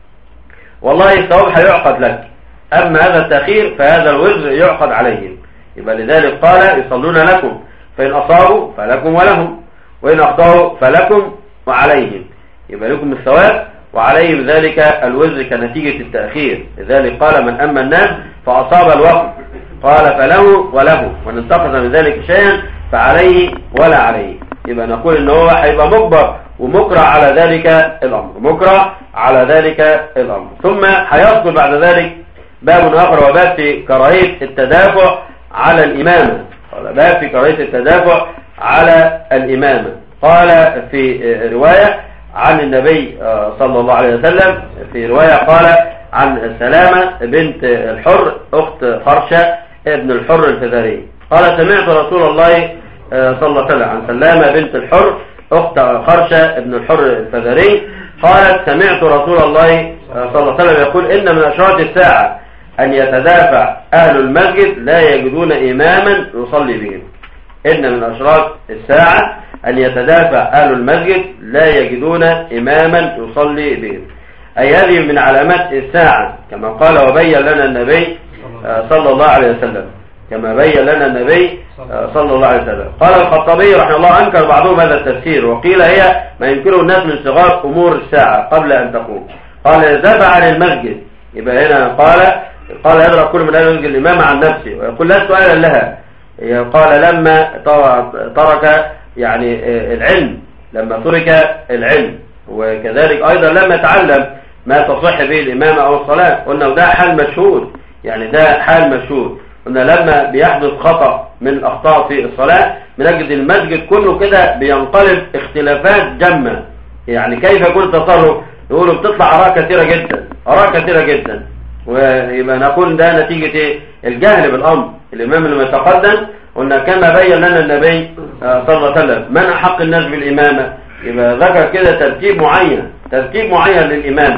والله الثواب هيعقد لك، أما هذا التأخير فهذا الوزر يعقد عليهم. يبقى لذلك قال يصلون لكم فإن أصابوا فلكم ولهم وإن أخطأوا فلكم وعليهم. يبقى لكم الثواب وعليهم ذلك الوزر كنتيجة التأخير. لذلك قال من أما الناس فأصاب الوقت قال فله وله وإن انتقص من ذلك شيئا فعليه ولا عليه. يبقى نقول إن هو هيبقى مجبر ومكره على ذلك الأمر، مكره على ذلك الأمر. ثم هيذكر بعد ذلك باب آخر وباب في كراهية التدافع على الإمامة. قال باب في كراهية التدافع على الإمامة. قال في رواية عن النبي صلى الله عليه وسلم، في رواية قال عن سلامة بنت الحر أخت خرشة ابن الحر الفزاري قال سمعت رسول الله صلى الله عليه وسلم عن سلامة بنت الحر أخت خرشة ابن الحر الفزاري قالت سمعت رسول الله صلى الله عليه وسلم يقول إن من أشراط الساعة أن يتدافع أهل المسجد لا يجدون إماما يصلي بهم. إن من أشراط الساعة أن يتدافع أهل المسجد لا يجدون إماما يصلي بهم، أي هذه من علامات الساعة كما قال وبين لنا النبي صلى الله عليه وسلم، كما بين لنا النبي صلى الله عليه وسلم. قال الخطابي رحمه الله أنكر بعضهم هذا التفسير وقيل هي ما ينكره الناس من صغار أمور الساعة قبل أن تقوم. قال يدافع عن المسجد، يبقى هنا قال قال يدرك كل من أهل المسجد الإمام عن نفسه ويقول لا سؤال لها. قال لما ترك يعني العلم، لما ترك العلم، وكذلك أيضا لما تعلم ما تصح به الإمامة أو الصلاة. قلنا وده حال مشهود، يعني ده حال مشهود. قلنا لما بيحدث خطأ من الأخطاء في الصلاة من أجل المسجد كله كده بينقلب اختلافات جمة. يعني كيف يكون التصرف؟ يقولوا بتطلع آراء كثيرة جدا، آراء كثيرة جدا، ويبقى نقول ده نتيجة الجهل بالأمر. الإمام لما يتقدم قلنا كما بين لنا النبي صلى الله عليه وسلم من أحق الناس بالإمامة، يبقى ذكر كده ترتيب معين، ترتيب معين للإمامة.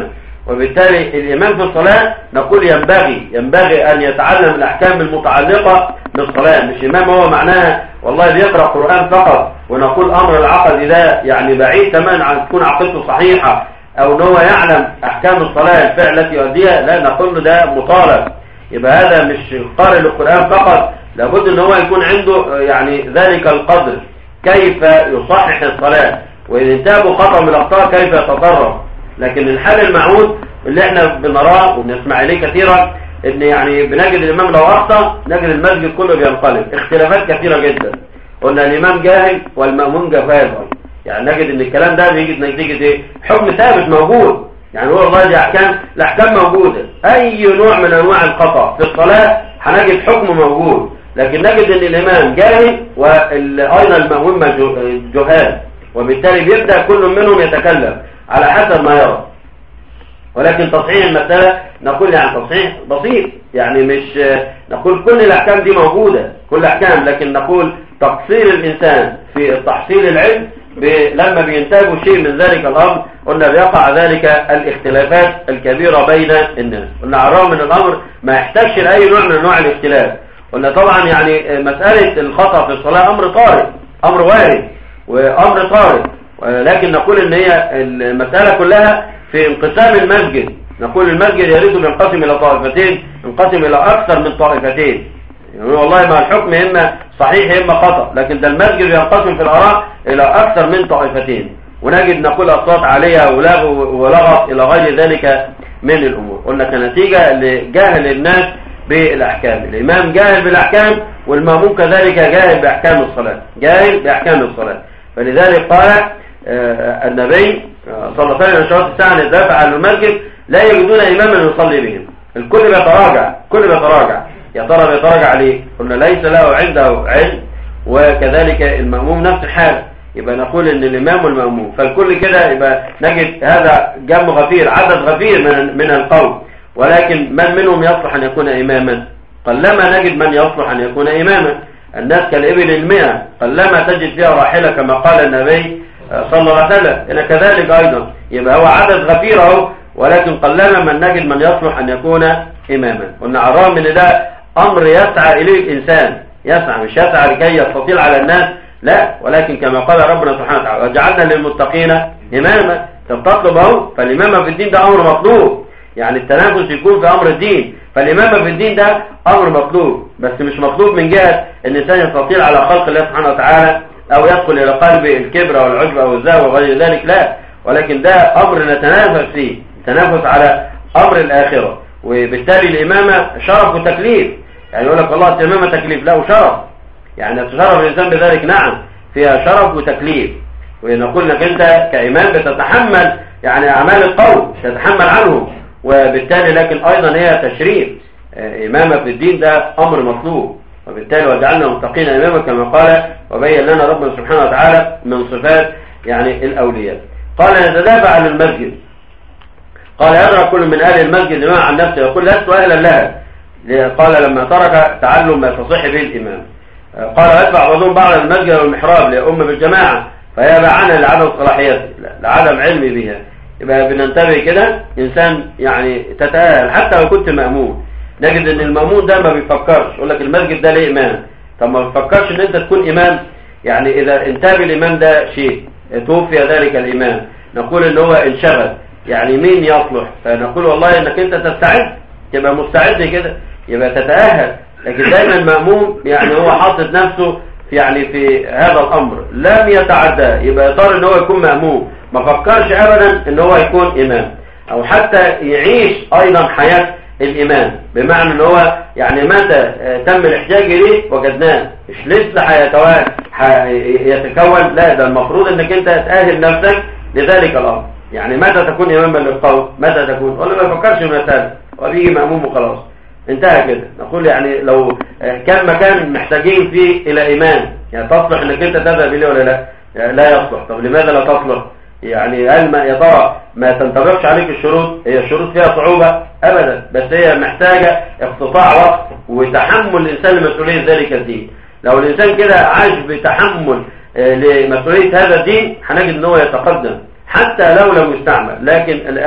وبالتالي الإمام في الصلاة نقول ينبغي ينبغي أن يتعلم الأحكام المتعلقة بالصلاة. مش إمام هو معناها والله بيقرأ قرآن فقط، ونقول أمر العقد ده يعني بعيد تماما عن تكون عقيدته صحيحة، أو أنه يعلم أحكام الصلاة الفعل التي يؤديها، لا نقول ده مطالب. يبقى هذا مش قارئ للقرآن فقط، لابد أن هو يكون عنده يعني ذلك القدر كيف يصحح الصلاة، وإذا انتابوا خطأ من الأخطاء كيف يتصرف. لكن الحال المعهود اللي احنا بنراه وبنسمع إليه كثيرا، ان يعني بنجد الإمام لو أخطأ نجد المسجد كله بينقلب. اختلافات كثيرة جدا، قلنا الإمام جاهل والمأمون جاهل، يعني نجد ان الكلام ده بيجي نتيجة ايه؟ حكم ثابت موجود، يعني هو والله دي احكام، الاحكام موجودة. اي نوع من انواع الخطأ في الصلاة هنجد حكم موجود، لكن نجد ان الامام جاهل وايضا المأمون جهال، وبالتالي بيبدأ كل منهم يتكلم على حسب ما يرى. ولكن تصحيح المسألة نقول يعني تصحيح بسيط، يعني مش نقول كل الاحكام دي موجودة كل احكام، لكن نقول تقصير الانسان في تحصيل العلم لما بينتابوا شيء من ذلك الأمر، قلنا بيقع ذلك الاختلافات الكبيرة بين الناس. قلنا على الرغم من الأمر ما يحتاجش لأي نوع من أنواع الاختلاف. قلنا طبعا يعني مسألة الخطأ في الصلاة أمر طارئ، أمر وارد وأمر طارئ، ولكن نقول إن هي المسألة كلها في انقسام المسجد. نقول المسجد يريد أن ينقسم إلى طائفتين، ينقسم إلى أكثر من طائفتين، يعني والله ما الحكم إما صحيح إما خطأ، لكن ده المسجد ينقسم في الآراء إلى أكثر من طائفتين، ونجد نقول أصوات عليها ولغط إلى غير ذلك من الأمور. قلنا كنتيجة لجاهل الناس بالأحكام، الإمام جاهل بالأحكام والمأموم كذلك جاهل بأحكام الصلاة، جاهل بأحكام الصلاة. فلذلك قال النبي صلى الله عليه وسلم شرط الساعة يدافع عن المسجد لا يجدون إماما يصلي بهم. الكل بيتراجع، الكل بيتراجع، يا ترى بيتراجع عليه؟ قلنا ليس له عنده علم، وكذلك المأموم نفس الحال. يبقى نقول ان الامام والمأموم فالكل كده، يبقى نجد هذا جمع غفير، عدد غفير من من القوم، ولكن من منهم يصلح ان يكون اماما؟ قلما نجد من يصلح ان يكون اماما. الناس كالابل المئة قلما تجد فيها راحلة كما قال النبي صلى الله عليه وسلم. إن كذلك ايضا يبقى هو عدد غفير اهو، ولكن قلما من نجد من يصلح ان يكون اماما. قلنا على الرغم من ده امر يسعى اليه الانسان، يسعى مش يسعى لكي يستطيل على الناس، لا، ولكن كما قال ربنا سبحانه وتعالى وجعلنا للمتقين إماما. تطلب اهو، فالإمامة في الدين ده أمر مطلوب، يعني التنافس يكون في أمر الدين، فالإمامة في الدين ده أمر مطلوب، بس مش مطلوب من جهة أن الإنسان يستطيل على خلق الله سبحانه وتعالى أو يدخل إلى قلب الكبر أو العجب أو الزهو وغير ذلك، لا، ولكن ده أمر نتنافس فيه، تنافس على أمر الآخرة. وبالتالي الإمامة شرف وتكليف، يعني يقول لك والله الإمامة تكليف، لا وشرف، يعني تشرف الإنسان بذلك، نعم فيها شرف وتكليف. ونقول لك أنت كإمام بتتحمل يعني أعمال القوم، تتحمل عنهم، وبالتالي لكن أيضا هي تشريف. إمامة في الدين ده أمر مطلوب، وبالتالي وجعلنا متقين إماما كما قال وبين لنا ربنا سبحانه وتعالى من صفات يعني الأولياء. قال يتدافع عن المسجد، قال يدرك كل من أهل المسجد إمام عن نفسه يقول لست أهلا لها، قال لما ترك تعلم ما تصح به الإمام. قال يدفع بعضهم بعض المسجد والمحراب لأم بالجماعة فيابع عنها لعدم صلاحيته، لعدم علمي بها. يبقى بننتبه كده، إنسان يعني تتأهل حتى لو كنت مأمون. نجد ان المأمون ده ما بيفكرش، يقول لك المسجد ده ليه إمام، طب ما بيفكرش ان انت تكون إمام. يعني إذا انتاب الإمام ده شيء توفي ذلك الإمام، نقول ان هو انشغل، يعني مين يصلح؟ فنقول والله انك انت تستعد، تبقى مستعد كده، يبقى تتأهل. لكن دايما المأموم يعني هو حاطط نفسه في يعني في هذا الأمر لم يتعدى، يبقى يضطر ان هو يكون مأموم، ما فكرش ابدا ان هو يكون إمام، او حتى يعيش ايضا حياة الإمام، بمعنى ان هو يعني متى تم الاحتياج اليه وجدناه، مش لسه هيتوان يتكون، لا، ده المفروض انك انت تأهل نفسك لذلك الأمر. يعني متى تكون إماما للقوم، متى تكون، ولا ما يفكرش في المسألة وبيجي مأموم وخلاص انتهى كده. نقول يعني لو كان مكان محتاجين فيه إلى إمام، يعني تصلح انك انت تذهب اليه ولا لا؟ يعني لا يصلح. طب لماذا لا تصلح؟ يعني هل ما يا ترى ما تنطبقش عليك الشروط؟ هي الشروط فيها صعوبة ابدا، بس هي محتاجة اقتطاع وقت وتحمل الانسان لمسؤولية ذلك الدين. لو الانسان كده عاش بتحمل لمسؤولية هذا الدين هنجد ان هو يتقدم حتى لو لم يستعمل. لكن الان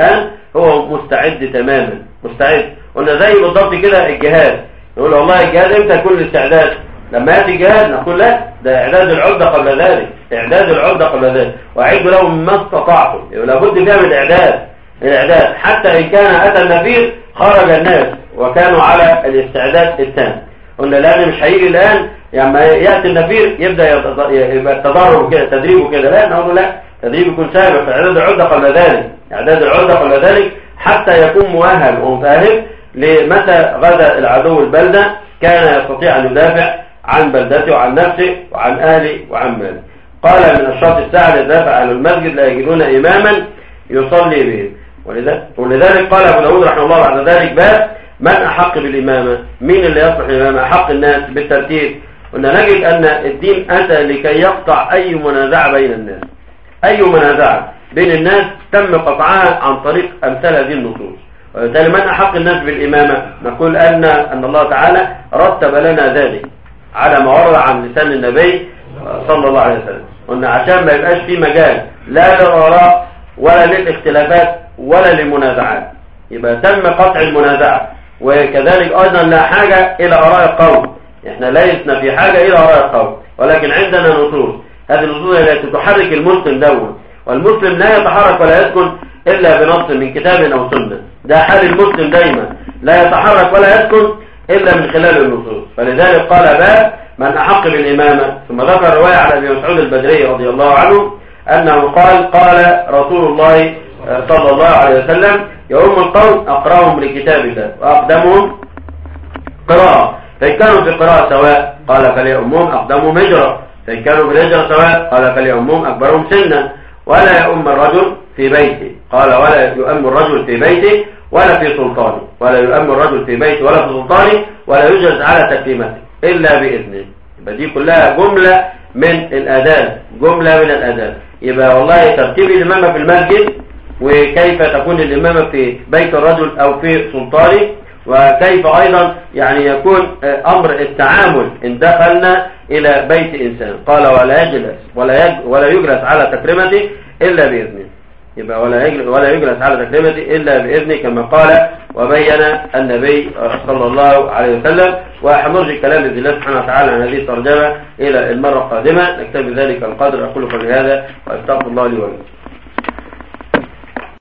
هو مستعد تماما، مستعد. قلنا زي بالضبط كده الجهاد، نقول والله الجهاد امتى يكون الاستعداد؟ لما ياتي الجهاد نقول لا، ده اعداد العده قبل ذلك، اعداد العده قبل ذلك، واعدوا لهم ما استطعتم. لابد فيها من الاعداد، الاعداد حتى ان كان اتى النفير خرج الناس وكانوا على الاستعداد التام. قلنا لان مش هيجي الان لما يعني ياتي النفير يبدا يبقى التدرب كده، تدريبه كده، لا نقول لا، تدريب يكون سابق في اعداد العده قبل ذلك، اعداد العده قبل ذلك حتى يكون مؤهل ومتاهل لمتى غدا العدو البلده كان يستطيع ان يدافع عن بلدته وعن نفسه وعن اهله وعن ماله. قال من الشرط الساعه لدافع اهل المسجد لا يجدون اماما يصلي بهم. ولذلك قال ابو داود رحمه الله بعد ذلك باب من احق بالامامه، مين اللي يصلح الامامه؟ احق الناس بالترتيب. قلنا نجد ان الدين اتى لكي يقطع اي منازعه بين الناس، اي منازعه بين الناس تم قطعها عن طريق امثال هذه النصوص. وبالتالي من احق الناس بالامامه؟ نقول ان ان الله تعالى رتب لنا ذلك على ما ورد عن لسان النبي صلى الله عليه وسلم. قلنا عشان ما يبقاش في مجال لا للاراء ولا للاختلافات ولا للمنازعات، يبقى تم قطع المنازعه. وكذلك ايضا لا حاجه الى اراء القوم، احنا لسنا في حاجه الى اراء القوم، ولكن عندنا نصوص، هذه النصوص التي تحرك المسلم دوما، والمسلم لا يتحرك ولا يسكن الا بنص من كتاب او سنه، ده حال المسلم دايما، لا يتحرك ولا يسكن الا من خلال النصوص. فلذلك قال باب من احق بالامامه. ثم ذكر روايه على ابي مسعود البدري رضي الله عنه انه قال قال رسول الله صلى الله عليه وسلم يؤم القوم اقراهم لكتاب الله واقدمهم قراءه، فان كانوا في قراءه سواء قال فليؤمهم اقدمهم هجره، فان كانوا في الهجره سواء قال فليؤمهم اكبرهم سنا، ولا يؤم الرجل في بيته، قال ولا يؤم الرجل في بيته ولا في سلطانه، ولا يؤم الرجل في بيته ولا في سلطانه، ولا يجلس على تكليمته الا باذنه. يبقى دي كلها جمله من الاداب، جمله من الاداب. يبقى والله ترتيب الامامه في المسجد، وكيف تكون الامامه في بيت الرجل او في سلطانه، وكيف ايضا يعني يكون امر التعامل ان دخلنا الى بيت انسان. قال ولا يجلس ولا يج ولا يجلس على تكريمته الا باذنه. يبقى ولا يجلس ولا يجلس على تكريمته الا باذنه كما قال وبين النبي صلى الله عليه وسلم. وهنرجع الكلام باذن الله سبحانه وتعالى عن هذه الترجمه الى المره القادمه. نكتفي ذلك القدر. اقول قولي هذا واستغفر الله لي ولكم.